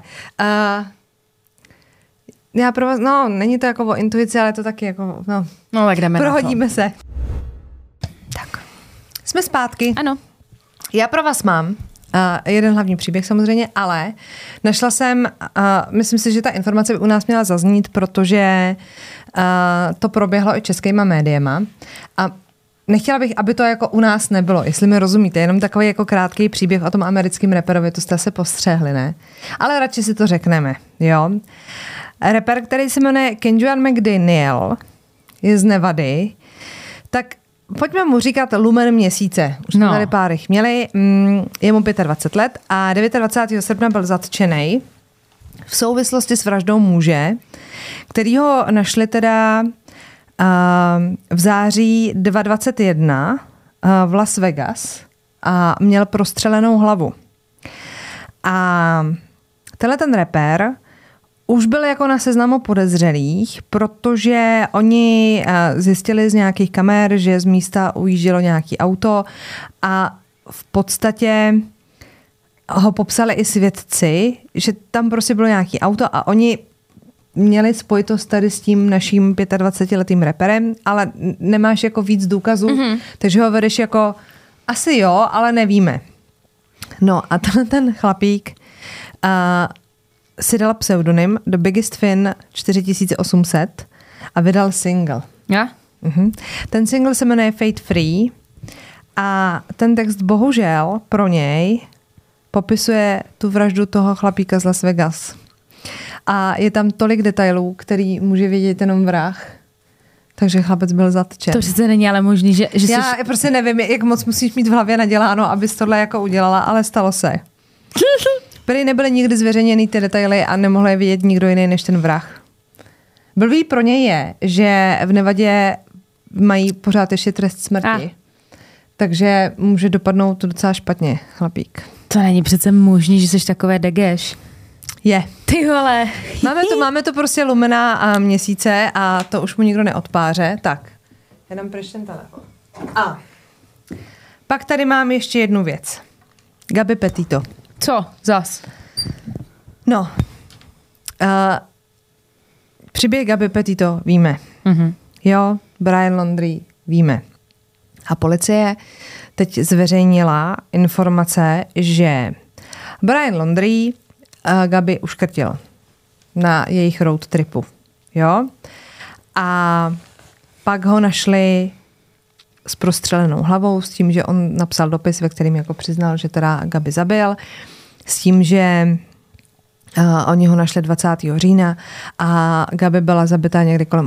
[SPEAKER 3] Já pro vás, no, není to jako o intuici, ale to taky jako, no.
[SPEAKER 2] No tak jdeme
[SPEAKER 3] prohodíme
[SPEAKER 2] na to.
[SPEAKER 3] Se.
[SPEAKER 2] Tak.
[SPEAKER 3] Jsme zpátky.
[SPEAKER 2] Ano.
[SPEAKER 3] Já pro vás mám jeden hlavní příběh samozřejmě, ale našla jsem, myslím si, že ta informace by u nás měla zaznít, protože to proběhlo i českýma médiema a nechtěla bych, aby to jako u nás nebylo, jestli mi rozumíte, jenom takový jako krátký příběh o tom americkém raperovi, to jste se postřehli, ne? Ale radši si to řekneme, jo? Rapper, který se jmenuje Kenjuan McDaniel, je z Nevady, tak pojďme mu říkat Lumen měsíce. Už jsme tady pár jich měli. Je mu 25 let a 29. srpna byl zatčenej v souvislosti s vraždou muže, který ho našli teda v září 2021 v Las Vegas a měl prostřelenou hlavu. A tenhle ten rapper už byl jako na seznamu podezřelých, protože oni zjistili z nějakých kamer, že z místa ujíždělo nějaký auto a v podstatě ho popsali i svědci, že tam prostě bylo nějaký auto a oni měli spojitost tady s tím naším 25letým reperem, ale nemáš jako víc důkazů, takže ho vedeš jako asi jo, ale nevíme. No a ten chlapík si dal pseudonym The Biggest Fin 4800 a vydal single.
[SPEAKER 2] Ja?
[SPEAKER 3] Ten single se jmenuje Fate Free a ten text bohužel pro něj popisuje tu vraždu toho chlapíka z Las Vegas. A je tam tolik detailů, který může vědět jenom vrah. Takže chlapec byl zatčen.
[SPEAKER 2] To přece není ale možný, že
[SPEAKER 3] Já prostě nevím, jak moc musíš mít v hlavě naděláno, abys tohle jako udělala, ale stalo se. Prý nebyly nikdy zveřejněný ty detaily a nemohl je vidět nikdo jiný než ten vrah. Blbý pro něj je, že v Nevadě mají pořád ještě trest smrti. Takže může dopadnout docela špatně, chlapík.
[SPEAKER 2] To není přece možný, že jsi takové degeš.
[SPEAKER 3] Je.
[SPEAKER 2] Ty vole.
[SPEAKER 3] Máme to prostě lumena a měsíce a to už mu nikdo neodpáře. Tak, jenom pryč ten telefon. A pak tady mám ještě jednu věc. Gabi Petito.
[SPEAKER 2] Co zas?
[SPEAKER 3] No, příběh Gabi Petito víme. Jo, Brian Laundrie víme. A policie teď zveřejnila informace, že Brian Laundrie Gabi uškrtil na jejich road tripu. Jo? A pak ho našli s prostřelenou hlavou s tím, že on napsal dopis, ve kterým jako přiznal, že teda Gabi zabil. S tím, že oni ho našli 20. října a Gabi byla zabitá někdy kolem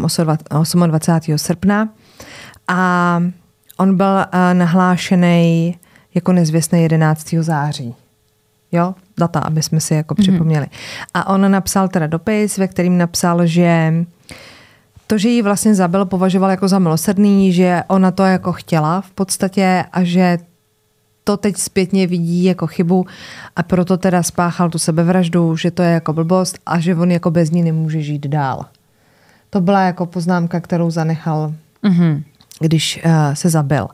[SPEAKER 3] 28. srpna. A on byl nahlášený jako nezvěstný 11. září. Jo, data, aby jsme si jako připomněli. A on napsal teda dopis, ve kterým napsal, že to, že ji vlastně zabil, považoval jako za milosrdný, že ona to jako chtěla v podstatě a že to teď zpětně vidí jako chybu a proto teda spáchal tu sebevraždu, že to je jako blbost a že on jako bez ní nemůže žít dál. To byla jako poznámka, kterou zanechal, když se zabil.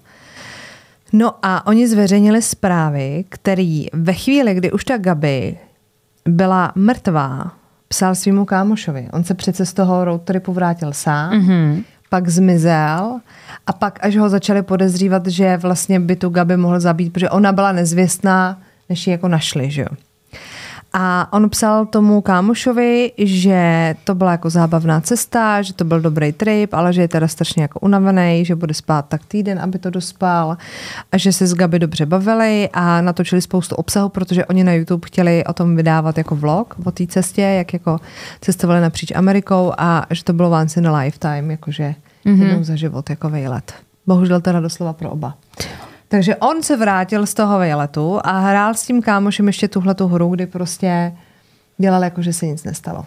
[SPEAKER 3] No a oni zveřejnili zprávy, který ve chvíli, kdy už ta Gabi byla mrtvá, psal svýmu kámošovi. On se přece z toho road tripu vrátil sám, pak zmizel a pak až ho začali podezřívat, že vlastně by tu Gabi mohl zabít, protože ona byla nezvěstná, než ji jako našli, že jo. A on psal tomu kámošovi, že to byla jako zábavná cesta, že to byl dobrý trip, ale že je teda strašně jako unavený, že bude spát tak týden, aby to dospal a že se s Gabi dobře bavili a natočili spoustu obsahu, protože oni na YouTube chtěli o tom vydávat jako vlog o té cestě, jak jako cestovali napříč Amerikou a že to bylo once in a lifetime, jakože jednou za život, jako vejlet. Bohužel teda doslova pro oba. Takže on se vrátil z toho vejletu a hrál s tím kámošem ještě tuhletu hru, kdy prostě dělal jako, že se nic nestalo.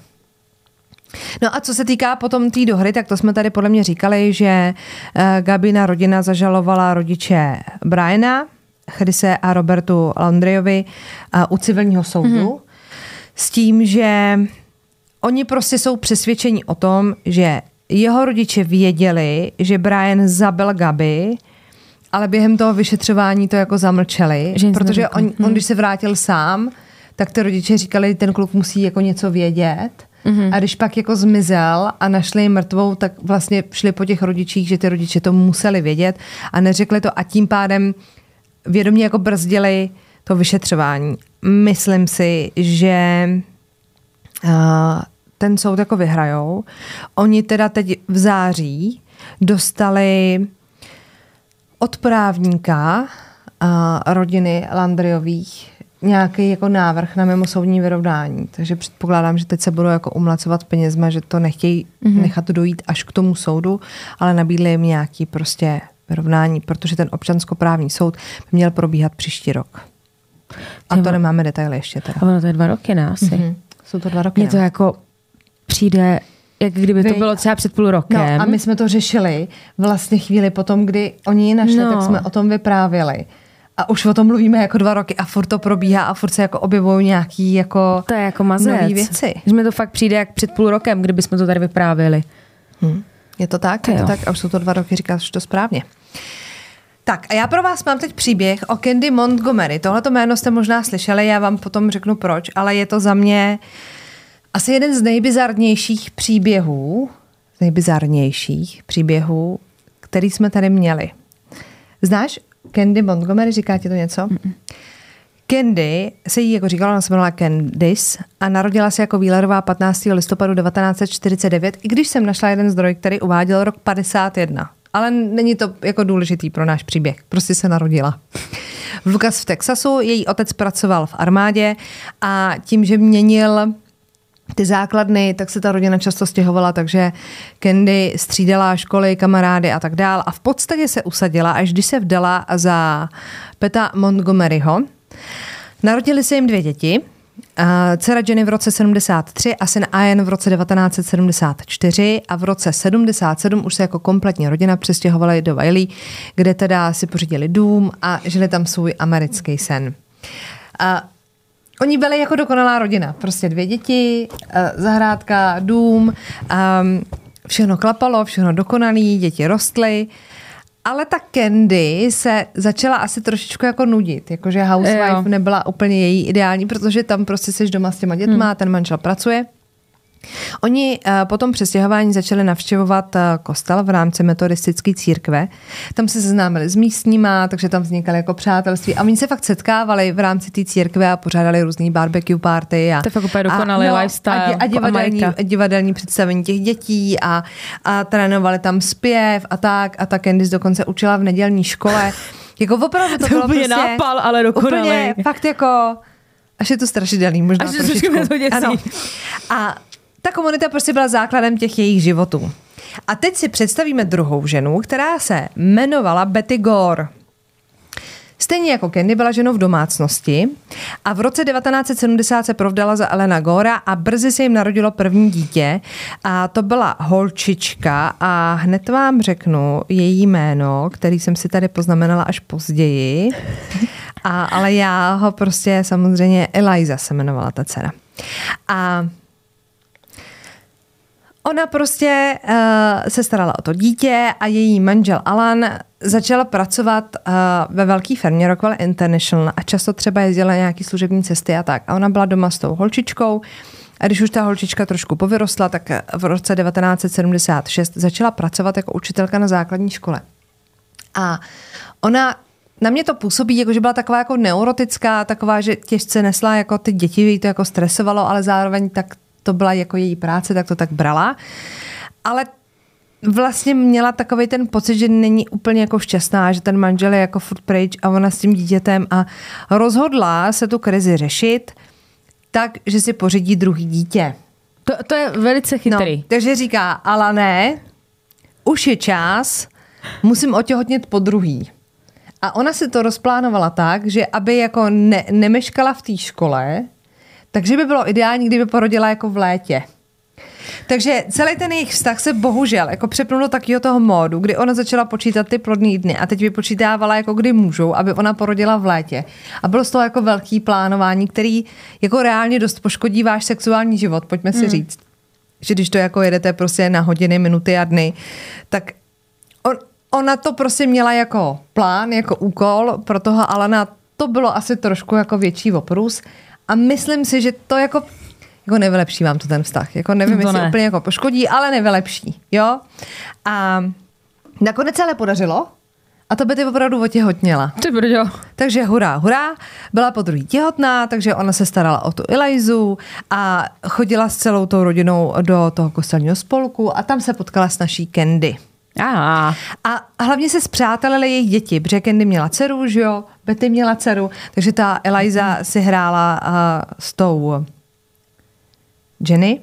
[SPEAKER 3] No a co se týká potom té dohry, tak to jsme tady podle mě říkali, že Gabina rodina zažalovala rodiče Briana, Chrise a Robertu Laundrieovi u civilního soudu s tím, že oni prostě jsou přesvědčeni o tom, že jeho rodiče věděli, že Brian zabil Gabi, ale během toho vyšetřování to jako zamlčeli, protože on, když se vrátil sám, tak ty rodiče říkali, že ten kluk musí jako něco vědět. A když pak jako zmizel a našli ji mrtvou, tak vlastně šli po těch rodičích, že ty rodiče to museli vědět a neřekli to a tím pádem vědomě jako brzdili to vyšetřování. Myslím si, že ten soud jako vyhrajou. Oni teda teď v září dostali od právníka rodiny Laundriových nějaký jako návrh na mimosoudní vyrovnání. Takže předpokládám, že teď se budou jako umlacovat penězma, že to nechtějí nechat dojít až k tomu soudu, ale nabídli jim nějaký prostě vyrovnání, protože ten občanskoprávní soud by měl probíhat příští rok. A to nemáme detaily ještě teda.
[SPEAKER 2] A ono to je 2 roky, ne asi?
[SPEAKER 3] Jsou to 2 roky.
[SPEAKER 2] Mně to jako přijde, jak kdyby to bylo třeba před půl rokem.
[SPEAKER 3] No a my jsme to řešili vlastně chvíli potom, kdy oni ji našli, tak jsme o tom vyprávěli. A už o tom mluvíme jako 2 roky a furt to probíhá a furt se jako objevují nějaký jako
[SPEAKER 2] to je jako mazec.
[SPEAKER 3] nový věci.
[SPEAKER 2] Že mi to fakt přijde jak před půl rokem, kdyby jsme to tady vyprávěli.
[SPEAKER 3] Je to tak? Je to tak? A už jsou to 2 roky, říkáš to správně. Tak a já pro vás mám teď příběh o Candy Montgomery. Tohleto jméno jste možná slyšeli, já vám potom řeknu proč, ale je to za mě Asi jeden z nejbizarnějších příběhů, který jsme tady měli. Znáš Candy Montgomery, říká ti to něco? Mm-mm. Candy se jí jako říkala, ona se jmenovala Candice a narodila se jako Wheelerová 15. listopadu 1949, i když jsem našla jeden zdroj, který uváděl rok 51. Ale není to jako důležitý pro náš příběh. Prostě se narodila. V Lucas v Texasu, její otec pracoval v armádě a tím, že měnil ty základny, tak se ta rodina často stěhovala, takže Candy střídala školy, kamarády a tak dál. A v podstatě se usadila, až když se vdala za Peta Montgomeryho. Narodili se jim 2 děti. Dcera Jenny v roce 73 a syn Ian v roce 1974 a v roce 77 už se jako kompletní rodina přestěhovali do Wiley, kde teda si pořídili dům a žili tam svůj americký sen. Oni byli jako dokonalá rodina. Prostě 2 děti, zahrádka, dům, všechno klapalo, všechno dokonalý, děti rostly. Ale ta Candy se začala asi trošičku jako nudit, jakože housewife nebyla úplně její ideální, protože tam prostě seš doma s těma dětma, ten manžel pracuje. Oni po tom přestěhování začali navštěvovat kostel v rámci metodistické církve. Tam se seznámili s místníma, takže tam vznikaly jako přátelství. A oni se fakt setkávali v rámci té církve a pořádali různý barbecue party.
[SPEAKER 2] To je fakt úplně dokonalý lifestyle.
[SPEAKER 3] A divadelní představení těch dětí a trénovali tam zpěv a tak. A ta Candice dokonce učila v nedělní škole. Jako opravdu to bylo prostě
[SPEAKER 2] nápal, ale dokonalý.
[SPEAKER 3] Úplně fakt jako až je to strašidelný, možná trošičku. Ano. A ta komunita prostě byla základem těch jejich životů. A teď si představíme druhou ženu, která se jmenovala Betty Gore. Stejně jako Candy byla ženou v domácnosti a v roce 1970 se provdala za Elena Gora a brzy se jim narodilo první dítě a to byla holčička a hned vám řeknu její jméno, který jsem si tady poznamenala až později, ale já ho prostě samozřejmě Eliza se jmenovala ta dcera. A ona prostě se starala o to dítě a její manžel Alan začala pracovat ve velké firmě Rockwell International a často třeba jezdila nějaký služební cesty a tak. A ona byla doma s tou holčičkou a když už ta holčička trošku povyrostla, tak v roce 1976 začala pracovat jako učitelka na základní škole. A ona na mě to působí, jako že byla taková jako neurotická, taková, že těžce nesla jako ty děti, jí to jako stresovalo, ale zároveň tak to byla jako její práce, tak to tak brala. Ale vlastně měla takovej ten pocit, že není úplně jako šťastná, že ten manžel je jako furt pryč a ona s tím dítětem a rozhodla se tu krizi řešit tak, že si pořídí druhý dítě.
[SPEAKER 2] To je velice chytrý.
[SPEAKER 3] No, takže říká, ale ne, už je čas, musím otěhotnět po druhý. A ona si to rozplánovala tak, že aby jako nemeškala v té škole, takže by bylo ideální, kdyby porodila jako v létě. Takže celý ten jejich vztah se bohužel jako přepnul do takového toho módu, kdy ona začala počítat ty plodný dny a teď vypočítávala jako kdy můžou, aby ona porodila v létě. A bylo z toho jako velký plánování, který jako reálně dost poškodí váš sexuální život, pojďme si říct. Že když to jako jedete prostě na hodiny, minuty a dny, tak ona to prostě měla jako plán, jako úkol pro toho Alana. To bylo asi trošku jako větší oprus. A myslím si, že to jako nevylepší vám to ten vztah. Jako nevím, jestli úplně jako poškodí, ale nevylepší. Jo? A nakonec se ale podařilo a to by ty opravdu otěhotněla. Takže hurá. Byla podruhý těhotná, takže ona se starala o tu Elizu a chodila s celou tou rodinou do toho kostelního spolku a tam se potkala s naší Candy. A hlavně se spřátelili jejich děti, protože Candy měla dceru, že jo, Betty měla dceru, takže ta Eliza si hrála s tou Jenny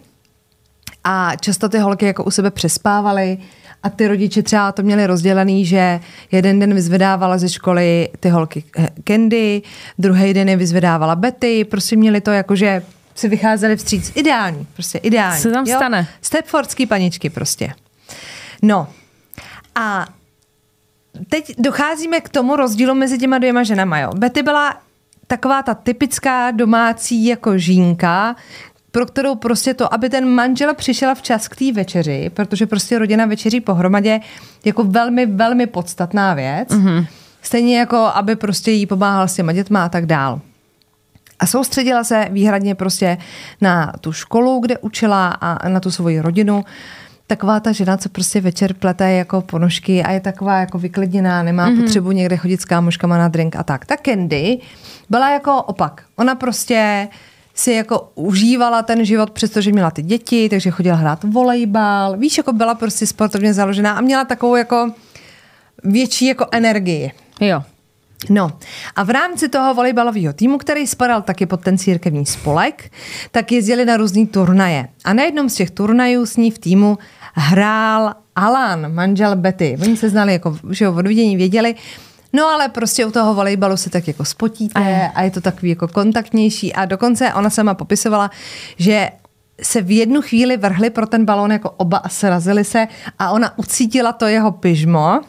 [SPEAKER 3] a často ty holky jako u sebe přespávaly a ty rodiče třeba to měli rozdělený, že jeden den vyzvedávala ze školy ty holky Candy, druhý den je vyzvedávala Betty, prostě měli to jako, že si vycházeli vstříc. Ideální, prostě ideální.
[SPEAKER 2] Co tam stane?
[SPEAKER 3] Stepfordský paničky prostě. No, a teď docházíme k tomu rozdílu mezi těma dvěma ženama. Jo. Betty byla taková ta typická domácí jako žínka, pro kterou prostě to, aby ten manžel přišel včas k té večeři, protože prostě rodina večeří pohromadě jako velmi, velmi podstatná věc. Mm-hmm. Stejně jako, aby prostě jí pomáhal s těma dětma a tak dál. A soustředila se výhradně prostě na tu školu, kde učila a na tu svoji rodinu. Taková ta žena, co prostě večer plete jako ponožky a je taková jako vyklidněná, nemá potřebu někde chodit s kámoškama na drink a tak. Ta Candy byla jako opak. Ona prostě si jako užívala ten život, přestože měla ty děti, takže chodila hrát volejbal. Víš, jako byla prostě sportovně založená a měla takovou jako větší jako energii.
[SPEAKER 2] Jo.
[SPEAKER 3] No a v rámci toho volejbalového týmu, který spadal taky pod ten církevní spolek, tak jezdili na různý turnaje. A na jednom z těch turnajů s ní v týmu hrál Alan, manžel Betty. Oni se znali jako, že od vidění věděli. No ale prostě u toho volejbalu se tak jako spotíte a je to takový jako kontaktnější a dokonce ona sama popisovala, že se v jednu chvíli vrhli pro ten balón jako oba a srazili se a ona ucítila to jeho pyžmo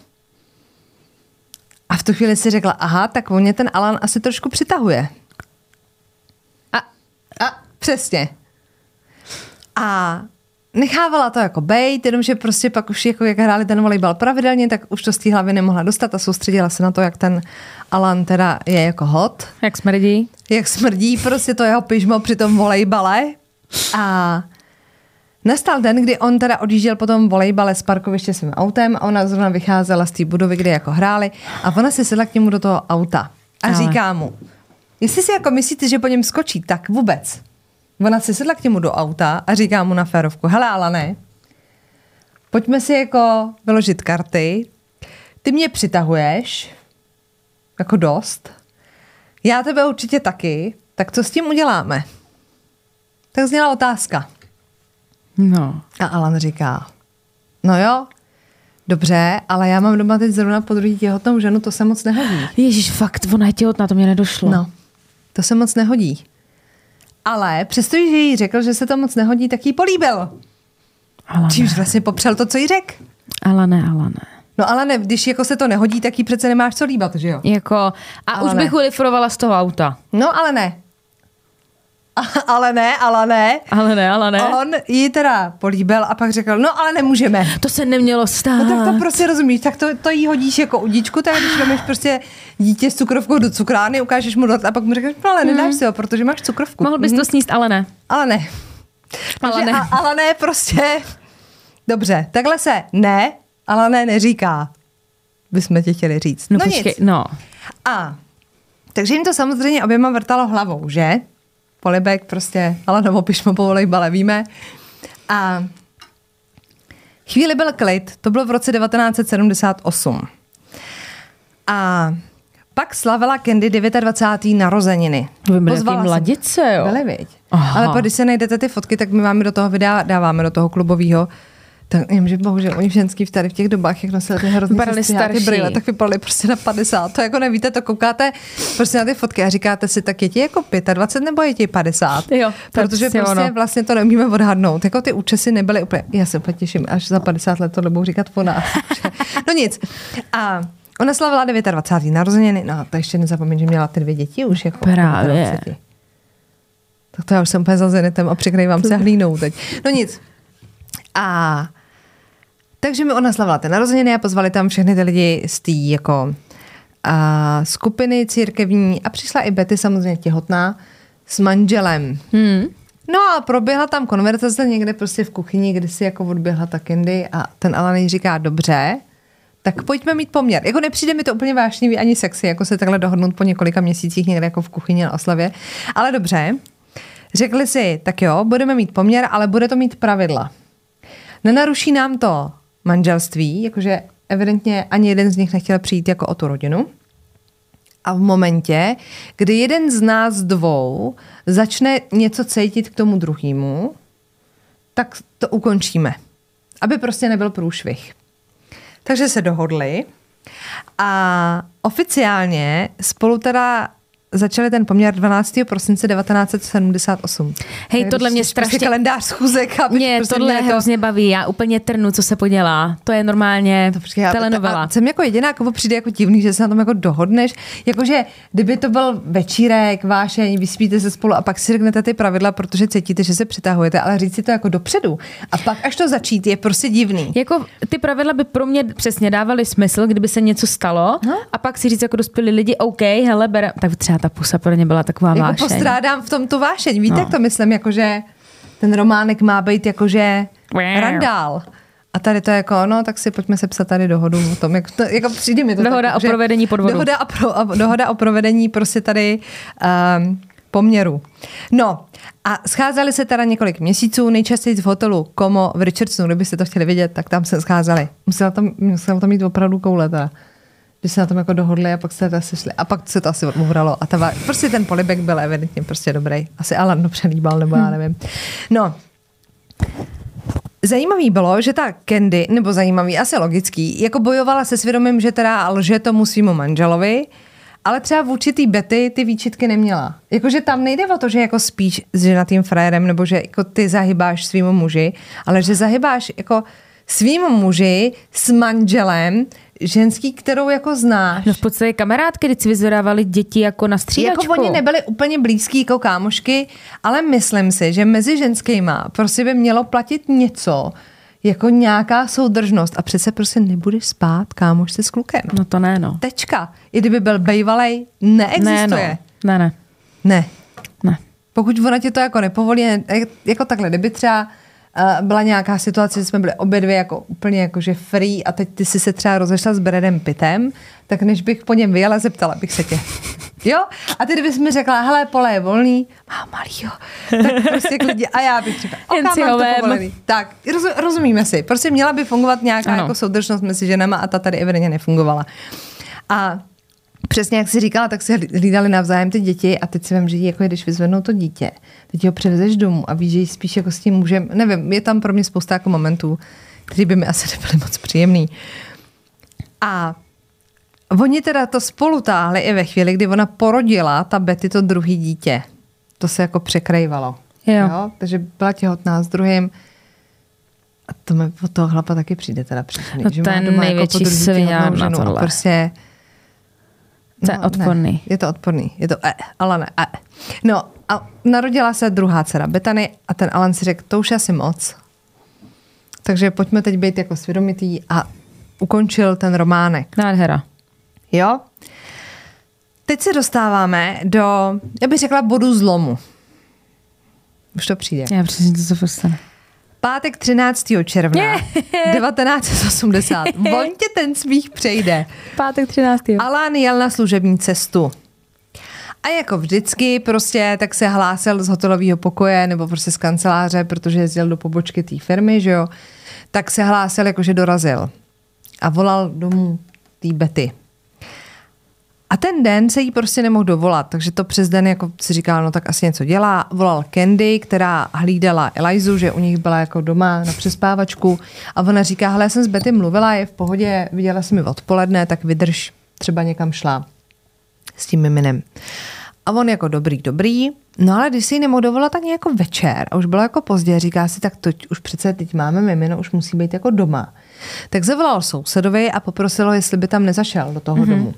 [SPEAKER 3] a v tu chvíli si řekla, aha, tak on mě ten Alan asi trošku přitahuje. A přesně. A nechávala to jako bejt, jenomže prostě pak už jako jak hráli ten volejbal pravidelně, tak už to z té hlavy nemohla dostat a soustředila se na to, jak ten Alan teda je jako hot.
[SPEAKER 2] Jak smrdí?
[SPEAKER 3] Jak smrdí prostě to jeho pyžmo při tom volejbale. A nastal den, kdy on teda odjížděl po tom volejbale z parkoviště svým autem a ona zrovna vycházela z té budovy, kde jako hráli a ona si sedla k němu do toho auta a říká mu, jestli si jako myslíte, že po něm skočí, tak vůbec. Ona si sedla k němu do auta a říká mu na férovku, hele Alane, pojďme si jako vyložit karty, ty mě přitahuješ, jako dost, já tebe určitě taky, tak co s tím uděláme? Tak zněla otázka.
[SPEAKER 2] No.
[SPEAKER 3] A Alan říká, no jo, dobře, ale já mám doma teď zrovna po druhý těhotnou ženu, to se moc nehodí.
[SPEAKER 2] Ježíš, fakt, ona je těhotná, to mě nedošlo.
[SPEAKER 3] No, to se moc nehodí. Ale přestože jí řekl, že se to moc nehodí, tak jí políbil. Čímž vlastně popřel to, co jí řekl.
[SPEAKER 2] Ale ne.
[SPEAKER 3] No ale ne, když jako se to nehodí, tak jí přece nemáš co líbat, že jo?
[SPEAKER 2] Jako, a ale už bych ulifrovala z toho auta.
[SPEAKER 3] No ale ne. Ale ne. On ji teda políbil a pak řekl, no ale nemůžeme.
[SPEAKER 2] To se nemělo stát.
[SPEAKER 3] No tak to prostě rozumíš, tak to jí hodíš jako udičku, tak když dáš prostě dítě s cukrovkou do cukrárny, ukážeš mu dort a pak mu řekneš, no ale nedáš si ho, protože máš cukrovku.
[SPEAKER 2] Mohl bys to sníst, ale ne.
[SPEAKER 3] Ale ne. Ale ne prostě. Dobře, takhle se ne, ale ne neříká. Bychom ti chtěli říct.
[SPEAKER 2] No počkej, no.
[SPEAKER 3] A takže jim to samozřejmě oběma vrtalo hlavou, že? Polibek prostě, ale novo pyšmo po volejbale, víme. A chvíli byl klid, to bylo v roce 1978. A pak slavila Candy 29. narozeniny.
[SPEAKER 2] Byly jaký mladice, jo?
[SPEAKER 3] Byly, viď. Ale pak, když se najdete ty fotky, tak my máme do toho videa, dáváme do toho klubového. Tak jim, že bohužel oni ženský tady v těch dobách, jak nosili ty hrozný ty brýle, tak vypadali prostě na 50. To jako nevíte, to koukáte prostě na ty fotky a říkáte si, tak je ti jako 25 nebo je ti 50?
[SPEAKER 2] Jo,
[SPEAKER 3] protože prostě vlastně to neumíme odhadnout. Jako ty účesy nebyly úplně, já se úplně těším, až za 50 let to budou říkat po nás. No nic. A ona slavila 29. narozeniny, no to ještě nezapomeň, že měla ty 2 děti už jako.
[SPEAKER 2] Právě.
[SPEAKER 3] Tak to já už jsem úplně za zenitem a překrývám se hlínou teď. No nic. A takže mi ona slavila ty narozeniny a pozvali tam všechny ty lidi z té jako skupiny církevní a přišla i Betty samozřejmě těhotná s manželem. No a proběhla tam konverzace někde prostě v kuchyni, kde si jako odběhla ta Candy a ten Alan jí říká, dobře, tak pojďme mít poměr. Jako nepřijde mi to úplně vášnivý ani sexy, jako se takhle dohodnout po několika měsících někde jako v kuchyni na oslavě. Ale dobře, řekli si, tak jo, budeme mít poměr, ale bude to mít pravidla. Nenaruší nám to manželství, jakože evidentně ani jeden z nich nechtěl přijít jako o tu rodinu. A v momentě, kdy jeden z nás dvou začne něco cítit k tomu druhému, tak to ukončíme. Aby prostě nebyl průšvih. Takže se dohodli a oficiálně spolu teda začali ten poměr 12. prosince 1978.
[SPEAKER 2] Hej, tohle mě strašně...
[SPEAKER 3] Prostě kalendář schůzek.
[SPEAKER 2] Mě prostě tohle hrozně baví, já úplně trnu, co se podělá. To je normálně telenovela.
[SPEAKER 3] A jsem jako jediná, komu přijde jako divný, že se na tom jako dohodneš. Jakože, kdyby to byl večírek, vášeň, vyspíte se spolu a pak si řeknete ty pravidla, protože cítíte, že se přitahujete, ale říct si to jako dopředu. A pak až to začít, je prostě divný.
[SPEAKER 2] Jako ty pravidla by pro mě přesně dávaly smysl, kdyby se něco stalo a pak si říct jako dospělí lidi, OK, hele, tak třeba ta pusa pro ně byla taková
[SPEAKER 3] jako
[SPEAKER 2] vášeň.
[SPEAKER 3] postrádám v tom tu vášeň. Víte, jak to myslím? Jakože ten románek má být jakože randál. A tady to jako, no, tak si pojďme sepsat tady dohodu o tom, jak to, jako přijde mi to
[SPEAKER 2] Dohoda
[SPEAKER 3] tak,
[SPEAKER 2] o provedení podvodu.
[SPEAKER 3] Dohoda o provedení prostě tady poměru. No a scházeli se teda několik měsíců, nejčastěji v hotelu Como v Richardsonu, kdybyste to chtěli vidět, tak tam se scházeli. Musela tam mít opravdu koule teda. Když se na tom jako dohodli a pak se to sešli. A pak se to asi uhralo. A prostě ten polibek byl evidentně prostě dobrý. Asi Alan přelíbal, nebo já nevím. No, zajímavý bylo, že ta Candy, nebo zajímavý, asi logický, jako bojovala se svědomím, že teda lže tomu svýmu manželovi, ale třeba vůči té Betty ty výčitky neměla. Jakože tam nejde o to, že jako spíš s ženatým frérem, nebo že jako ty zahybáš svýmu muži, ale že zahybáš jako svýmu muži s manželem, ženský, kterou jako znáš.
[SPEAKER 2] No v podstatě kamarádky, když si vyzvedávali děti jako na střídačku.
[SPEAKER 3] Jako oni nebyli úplně blízký jako kámošky, ale myslím si, že mezi ženskýma prostě by mělo platit něco, jako nějaká soudržnost. A přece prostě nebudeš spát kámošce s klukem.
[SPEAKER 2] No to ne, no.
[SPEAKER 3] Tečka. I kdyby byl bejvalej, neexistuje.
[SPEAKER 2] Ne.
[SPEAKER 3] Pokud ona ti to jako nepovolí, jako takhle, kdyby třeba byla nějaká situace, že jsme byli obě dvě jako úplně jakože free a teď ty si se třeba rozešla s Bradem Pittem, tak než bych po něm vyjela, zeptala bych se tě. Jo? A ty kdybys mi řekla, hele, pole je volný, mám malýho. Tak prostě klidně. A já bych řekla, mám to povolený. Tak, rozumíme si. Prostě měla by fungovat nějaká jako soudržnost mezi ženama a ta tady evidentně nefungovala. A přesně jak jsi říkala, tak si hlídali navzájem ty děti a teď si vím, že jako když vyzvednou to dítě, teď ho převezeš domů a víš, že spíš jako s tím můžem, nevím, je tam pro mě spousta jako momentů, který by mi asi nebyly moc příjemný. A oni teda to spolu táhli i ve chvíli, kdy ona porodila, ta Betty, to druhý dítě. To se jako překrývalo. Jo? Takže byla těhotná s druhým. A to mi od toho chlapa taky přijde teda přesně.
[SPEAKER 2] No
[SPEAKER 3] že
[SPEAKER 2] ten
[SPEAKER 3] má doma
[SPEAKER 2] největší
[SPEAKER 3] jako
[SPEAKER 2] sviňák na tohle.
[SPEAKER 3] Prostě
[SPEAKER 2] to je odporný.
[SPEAKER 3] Ne, je to odporný. Je to ale ne. No a narodila se druhá dcera Bethany a ten Alan si řekl, to už je asi moc. Takže pojďme teď být jako svědomitý a ukončil ten románek.
[SPEAKER 2] Nádhera.
[SPEAKER 3] Jo? Teď se dostáváme do, já bych řekla, bodu zlomu. Už to přijde.
[SPEAKER 2] Já přesně to postane.
[SPEAKER 3] Pátek 13. června 1980. On tě ten smích přejde.
[SPEAKER 2] Pátek 13.
[SPEAKER 3] Alan jel na služební cestu. A jako vždycky prostě tak se hlásil z hotelového pokoje nebo prostě z kanceláře, protože jezdil do pobočky té firmy, že jo. Tak se hlásil, jakože dorazil. A volal domů té Betty. A ten den se jí prostě nemohl dovolat, takže to přes den jako si říkal, no tak asi něco dělá. Volal Candy, která hlídala Elizu, že u nich byla jako doma na přespávačku a ona říká, hele, já jsem s Betty mluvila, je v pohodě, viděla jsem mi odpoledne, tak vydrž, třeba někam šla s tím miminem. A on jako dobrý, no ale když si ji nemohl dovolat ani jako večer a už bylo jako pozdě, říká si, tak už přece teď máme mimino, už musí být jako doma. Tak zavolal sousedovi a poprosil ho, jestli by tam nezašel do toho domu.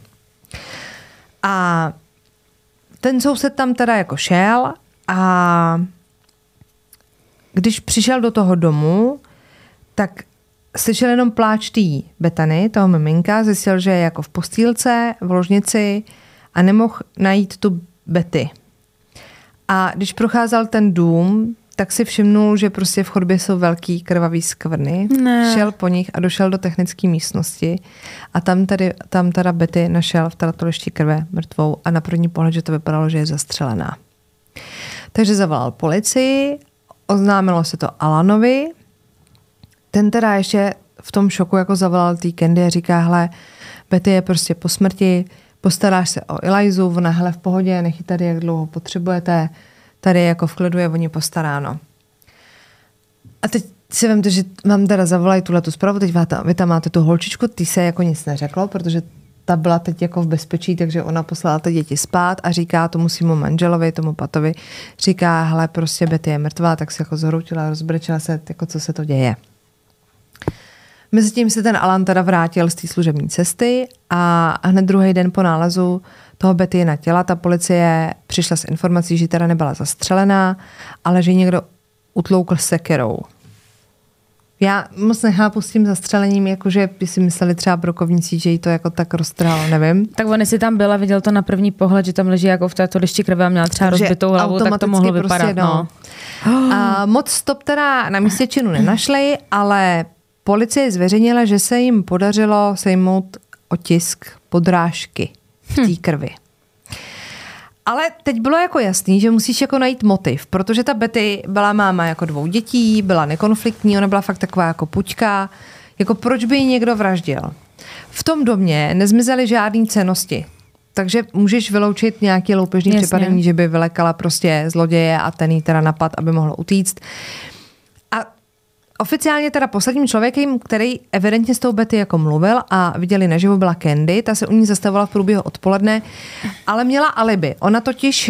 [SPEAKER 3] A ten soused tam teda jako šel a když přišel do toho domu, tak slyšel jenom pláč té Bethany, toho miminka, zjistil, že je jako v postýlce, v ložnici a nemohl najít tu Betty. A když procházel ten dům, tak si všimnul, že prostě v chodbě jsou velký krvavý skvrny. Ne. Šel po nich a došel do technické místnosti a tam teda Betty našel v tratolišti krve mrtvou a na první pohled, že to vypadalo, že je zastřelená. Takže zavolal policii, oznámilo se to Alanovi. Ten teda ještě v tom šoku jako zavolal tý Candy a říká, hele, Betty je prostě po smrti, postaráš se o Elizu, ona hele v pohodě, nechy tady, jak dlouho potřebujete, tady jako v klidu je o ní postaráno. A teď si vemte, že vám teda zavolají tuhletu zprávu, teď vy tam máte tu holčičku, ty se jako nic neřeklo, protože ta byla teď jako v bezpečí, takže ona poslala ty děti spát a říká tomu svému manželovi, tomu Patovi, říká, hele, prostě Betty je mrtvá, tak se jako zhroutila, rozbrečela se, jako co se to děje. Mezitím se ten Alan teda vrátil z té služební cesty a hned druhý den po nálezu toho Betty na těla ta policie přišla s informací, že teda nebyla zastřelená, ale že někdo utloukl sekerou. Já moc nechápu s tím zastřelením, jakože by si mysleli třeba brokovníci, že jí to jako tak roztrhalo, nevím.
[SPEAKER 2] Tak on si tam byla, viděl to na první pohled, že tam leží jako v této lišti krve a měla třeba rozbitou hlavu, tak to mohlo vypadat. Prostě, no.
[SPEAKER 3] A moc stop teda na místě činu nenašli, ale policie zveřejnila, že se jim podařilo sejmout otisk podrážky v té krvi. Ale teď bylo jako jasný, že musíš jako najít motiv, protože ta Betty byla máma jako 2 dětí, byla nekonfliktní, ona byla fakt taková jako puťka, jako proč by ji někdo vraždil. V tom domě nezmizely žádný cennosti, takže můžeš vyloučit nějaký loupežný připadení, že by vylekala prostě zloděje a ten jí teda napad, aby mohl utíct. A oficiálně teda posledním člověkem, který evidentně s tou Betty jako mluvil a viděli naživo, byla Candy, ta se u ní zastavovala v průběhu odpoledne, ale měla alibi. Ona totiž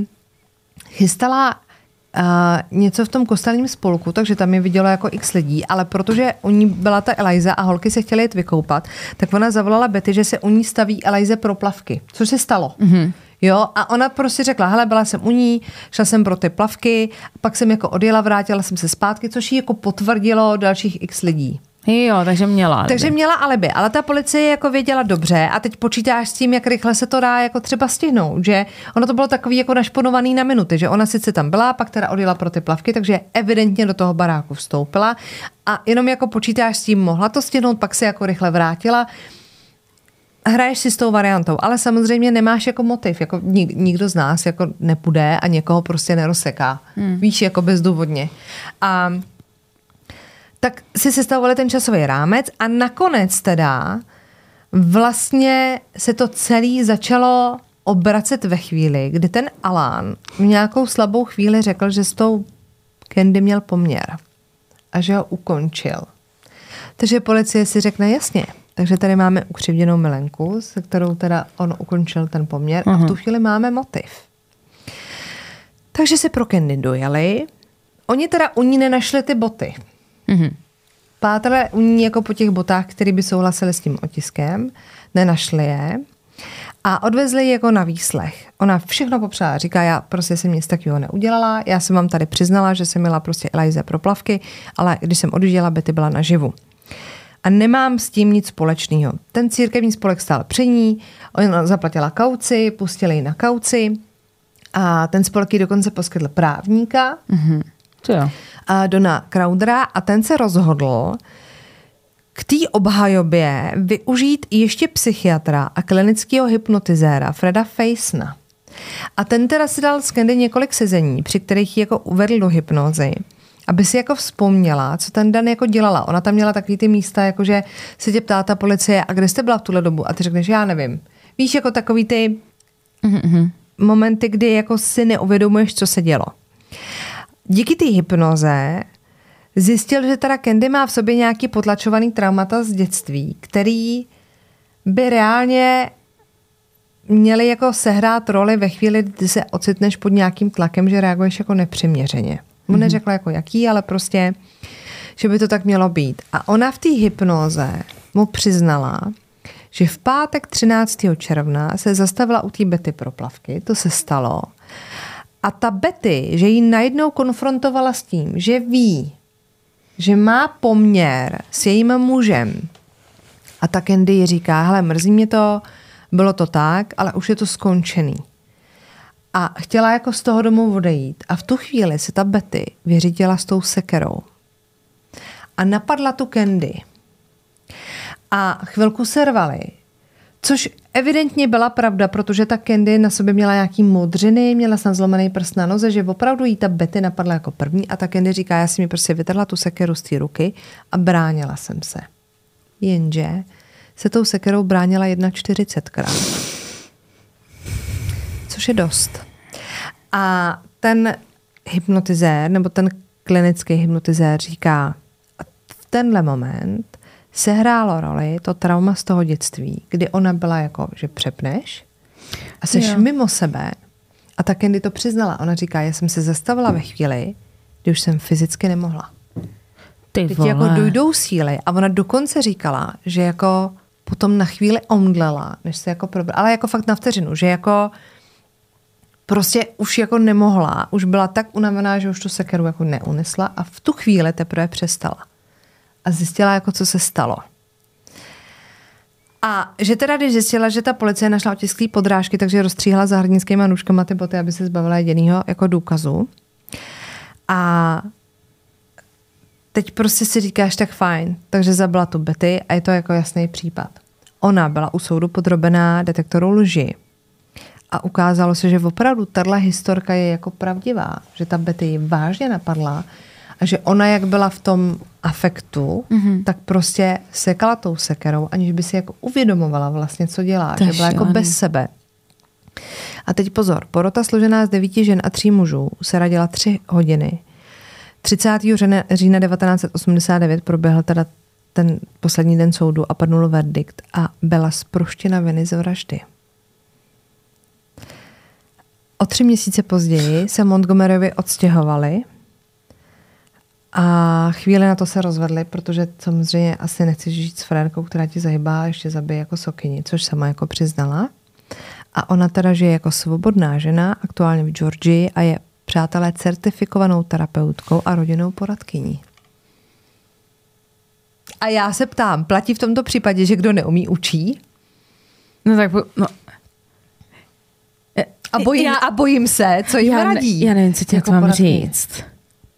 [SPEAKER 3] chystala něco v tom kostelním spolku, takže tam je vidělo jako x lidí, ale protože u ní byla ta Eliza a holky se chtěly jít vykoupat, tak ona zavolala Betty, že se u ní staví Elize pro plavky, což se stalo. Mm-hmm. Jo, a ona prostě řekla, hele, byla jsem u ní, šla jsem pro ty plavky, pak jsem jako odjela, vrátila jsem se zpátky, což jí jako potvrdilo dalších x lidí.
[SPEAKER 2] Jo, takže měla alibi.
[SPEAKER 3] Takže měla alibi, ale ta policie jako věděla dobře a teď počítáš s tím, jak rychle se to dá jako třeba stihnout, že ono to bylo takový jako našponovaný na minuty, že ona sice tam byla, pak teda odjela pro ty plavky, takže evidentně do toho baráku vstoupila a jenom jako počítáš s tím, mohla to stihnout, pak se jako rychle vrátila. Hraješ si s tou variantou, ale samozřejmě nemáš jako motiv, jako nikdo z nás jako nepůjde a někoho prostě nerozseká. Víš, jako bezdůvodně. A tak si sestavovali ten časový rámec a nakonec teda vlastně se to celé začalo obracet ve chvíli, kdy ten Alan v nějakou slabou chvíli řekl, že s tou Candy měl poměr a že ho ukončil. Takže policie si řekne jasně, takže tady máme ukřivděnou milenku, se kterou teda on ukončil ten poměr a v tu chvíli máme motiv. Takže si pro Candy dojeli. Oni teda u ní nenašli ty boty. Pátrali u ní jako po těch botách, které by souhlasily s tím otiskem. Nenašli je. A odvezli ji jako na výslech. Ona všechno popřela. Říká, já prostě jsem nic takového neudělala. Já jsem vám tady přiznala, že jsem měla prostě Elize pro plavky, ale když jsem odjížděla, Betty byla naživu. A nemám s tím nic společného. Ten církevní spolek stál při ní, ona zaplatila kauci, pustili ji na kauci a ten spolek jí dokonce poskytl právníka, a Dona Crowdera a ten se rozhodl k té obhajobě využít ještě psychiatra a klinického hypnotizéra Freda Feissna. A ten teda si dal s Candy několik sezení, při kterých ji jako uvedl do hypnózy, aby si jako vzpomněla, co ten den jako dělala. Ona tam měla takový ty místa, jakože se tě ptá ta policie, a kde jste byla v tuhle dobu? A ty řekneš, já nevím. Víš, jako takový ty momenty, kdy jako si neuvědomuješ, co se dělo. Díky té hypnoze zjistil, že teda Candy má v sobě nějaký potlačovaný traumata z dětství, který by reálně měli jako sehrát roli ve chvíli, kdy se ocitneš pod nějakým tlakem, že reaguješ jako nepřiměřeně. On neřekla jako jaký, ale prostě, že by to tak mělo být. A ona v té hypnoze mu přiznala, že v pátek 13. června se zastavila u té Betty pro plavky, to se stalo. A ta Betty, že ji najednou konfrontovala s tím, že ví, že má poměr s jejím mužem. A ta Candy ji říká, hele, mrzí mě to, bylo to tak, ale už je to skončený. A chtěla jako z toho domu odejít. A v tu chvíli se ta Betty vyřídila s tou sekerou. A napadla tu Candy. A chvilku se rvali. Což evidentně byla pravda, protože ta Candy na sobě měla nějaký modřiny, měla snad zlomený prst na noze, že opravdu jí ta Betty napadla jako první a ta Candy říká, já si mi prostě vytrhla tu sekeru z té ruky a bránila jsem se. Jenže se tou sekerou bránila 41krát. Což je dost. A ten hypnotizér, nebo ten klinický hypnotizér říká, v tenhle moment sehrálo roli to trauma z toho dětství, kdy ona byla jako, že přepneš a jsi mimo sebe. A ta Candy to přiznala. Ona říká, já jsem se zastavila ve chvíli, kdy už jsem fyzicky nemohla. Teď jako dojdou síly. A ona dokonce říkala, že jako potom na chvíli omdlela, než se jako probrala, ale jako fakt na vteřinu, že jako prostě už jako nemohla, už byla tak unavená, že už tu sekeru jako neunesla a v tu chvíli teprve přestala. a zjistila, jako co se stalo. A že teda, když zjistila, že ta policie našla otisklý podrážky, takže rozstříhala za hrdinskýma nůžkama ty boty, aby se zbavila jedinýho jako důkazu. A teď prostě si říkáš, tak fajn, takže zabila tu Betty a je to jako jasný případ. Ona byla u soudu podrobená detektoru lži. A ukázalo se, že opravdu tahle historka je jako pravdivá, že ta Betty ji vážně napadla a že ona, jak byla v tom afektu, tak prostě sekala tou sekerou, aniž by si jako uvědomovala vlastně, co dělá. Že byla jako bez sebe. A teď pozor, porota složená z 9 žen a 3 mužů se radila 3 hodiny. 30. října 1989 proběhl teda ten poslední den soudu a padnul verdikt a byla zproštěna viny z vraždy. O 3 měsíce později se Montgomeryovi odstěhovali a chvíli na to se rozvedli, protože samozřejmě asi nechceš žít s frérkou, která ti zahybá a ještě zabije jako sokyni, což sama jako přiznala. A ona teda žije jako svobodná žena, aktuálně v Georgii a je, přátelé, certifikovanou terapeutkou a rodinnou poradkyní. A já se ptám, platí v tomto případě, že kdo neumí, učí?
[SPEAKER 2] No tak, no.
[SPEAKER 3] A bojím se, co jim radí.
[SPEAKER 2] Já nevím, co ti jako mám říct.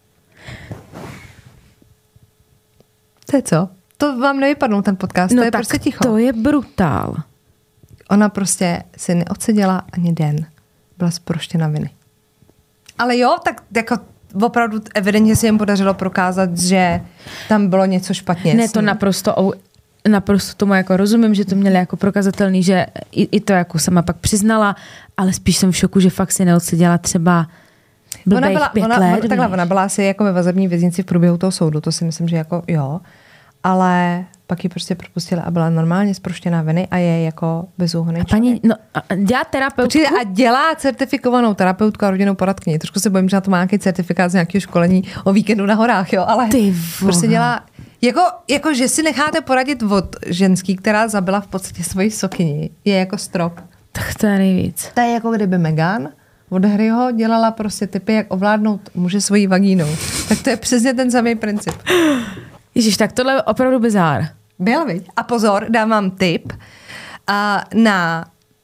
[SPEAKER 3] To je co? To vám nevypadnul ten podcast,
[SPEAKER 2] No
[SPEAKER 3] to je
[SPEAKER 2] tak
[SPEAKER 3] prostě ticho.
[SPEAKER 2] To je brutál.
[SPEAKER 3] Ona prostě si neodseděla ani den. Byla zproštěna viny. Ale jo, tak jako opravdu evidentně se jim podařilo prokázat, že tam bylo něco špatně.
[SPEAKER 2] Ne, to naprosto tomu jako rozumím, že to měli jako prokazatelný, že i to jako sama pak přiznala, ale spíš jsem v šoku, že fakt si neodseděla třeba blbejch 5 let.
[SPEAKER 3] Ona byla asi jako ve vazební věznici v průběhu toho soudu, to si myslím, že jako jo, ale pak ji prostě propustila a byla normálně zproštěná viny a je jako bezúhonný člověk.
[SPEAKER 2] Dělá terapeutku?
[SPEAKER 3] A dělá certifikovanou terapeutku a rodinnou poradkyni. Trošku se bojím, že na to má nějaký certifikát z nějakého školení o víkendu na horách, jo, ale prostě dělá, jako že si necháte poradit od ženský, která zabila v podstatě svoji sokyni, je jako strop.
[SPEAKER 2] Tak to je nejvíc.
[SPEAKER 3] To je jako kdyby Meghan od Harryho dělala prostě typy, jak ovládnout muže svojí vagínou. Tak to je přesně ten samý princip.
[SPEAKER 2] Ježiš, tak tohle je opravdu bizár.
[SPEAKER 3] Byl, viď? A pozor, dám vám tip. Na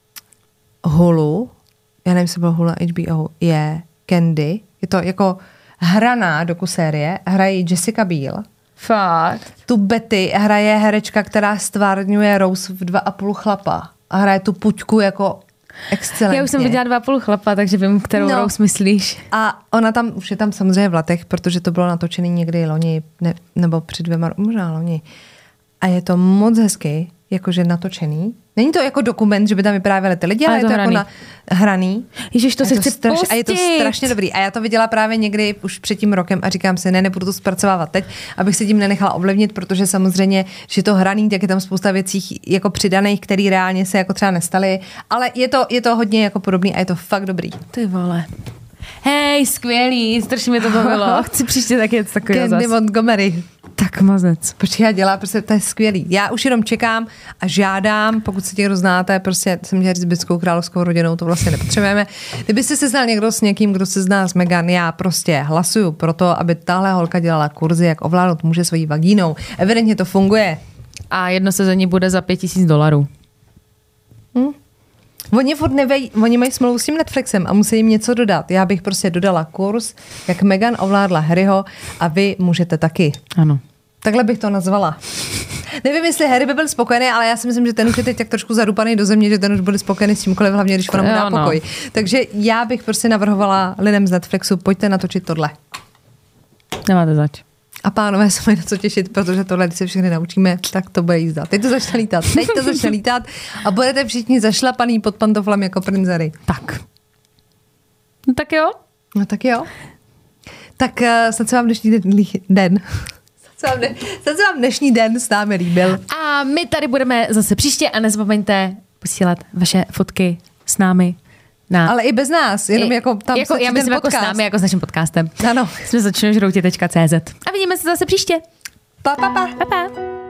[SPEAKER 3] Hulu, já nevím, jestli bylo Hulu na HBO, je Candy. Je to jako hraná dokusérie. Hraje Jessica Biel.
[SPEAKER 2] Fakt.
[SPEAKER 3] Tu Betty hraje herečka, která stvárňuje Rose v 2,5 chlapa. A hraje tu puťku jako excelentně.
[SPEAKER 2] Já už jsem viděla 2,5 chlapa, takže vím, kterou Rose myslíš.
[SPEAKER 3] A ona tam, už je tam samozřejmě v letech, protože to bylo natočené někdy loni, nebo před 2 možná loni. A je to moc hezky, jakože natočený. Není to jako dokument, že by tam vyprávěli ty lidi, ale je to hraný. Jako hraný.
[SPEAKER 2] Ježiš, to se chci pustit.
[SPEAKER 3] A je to strašně dobrý. A já to viděla právě někdy už před tím rokem a říkám si, nebudu to zpracovávat teď, abych se tím nenechala ovlivnit, protože samozřejmě, že to hraný, tak je tam spousta věcí jako přidaných, které reálně se jako třeba nestaly, ale je to hodně jako podobný a je to fakt dobrý.
[SPEAKER 2] Ty vole. Hej, skvělý, strašně mi to bavilo. Chci příště taky něco takového zas.
[SPEAKER 3] Candy Montgomery.
[SPEAKER 2] Tak mazec.
[SPEAKER 3] Počkej, já dělám, prostě to je skvělý. Já už jenom čekám a žádám, pokud se někdo znáte, prostě jsem měla říct britskou královskou rodinou, to vlastně nepotřebujeme. Kdybyste se znal někdo s někým, kdo se zná s Meghan, já prostě hlasuju pro to, aby tahle holka dělala kurzy, jak ovládnout muže svojí vagínou. Evidentně to funguje.
[SPEAKER 2] A jedno sezení bude za $5,000.
[SPEAKER 3] Oni furt oni mají smlouvu s tím Netflixem a musí jim něco dodat. Já bych prostě dodala kurz, jak Meghan ovládla Harryho a vy můžete taky.
[SPEAKER 2] Ano.
[SPEAKER 3] Takhle bych to nazvala. Nevím, jestli Harry by byl spokojený, ale já si myslím, že ten už je teď tak trošku zadupaný do země, že ten už bude spokojený s tímkoliv, hlavně když ona mu dá pokoj. Takže já bych prostě navrhovala lidem z Netflixu, pojďte natočit tohle.
[SPEAKER 2] Nemáte zač.
[SPEAKER 3] A pánové se mají na co těšit, protože tohle, když se všechny naučíme, tak to bude jízda. Teď to začne lítat a budete všichni zašlapaný pod pantoflem jako princ Harry.
[SPEAKER 2] Tak. No tak jo.
[SPEAKER 3] No tak jo. Tak snad se vám dnešní den snad se vám dnešní den s námi líbil.
[SPEAKER 2] A my tady budeme zase příště a nezapomeňte posílat vaše fotky s námi.
[SPEAKER 3] Ale i bez nás, jenom jako tam
[SPEAKER 2] já myslím jako s námi, jako s naším podcastem.
[SPEAKER 3] Ano.
[SPEAKER 2] Jsme začinožrouti.cz. A vidíme se zase příště.
[SPEAKER 3] Pa, pa, pa.
[SPEAKER 2] Pa, pa.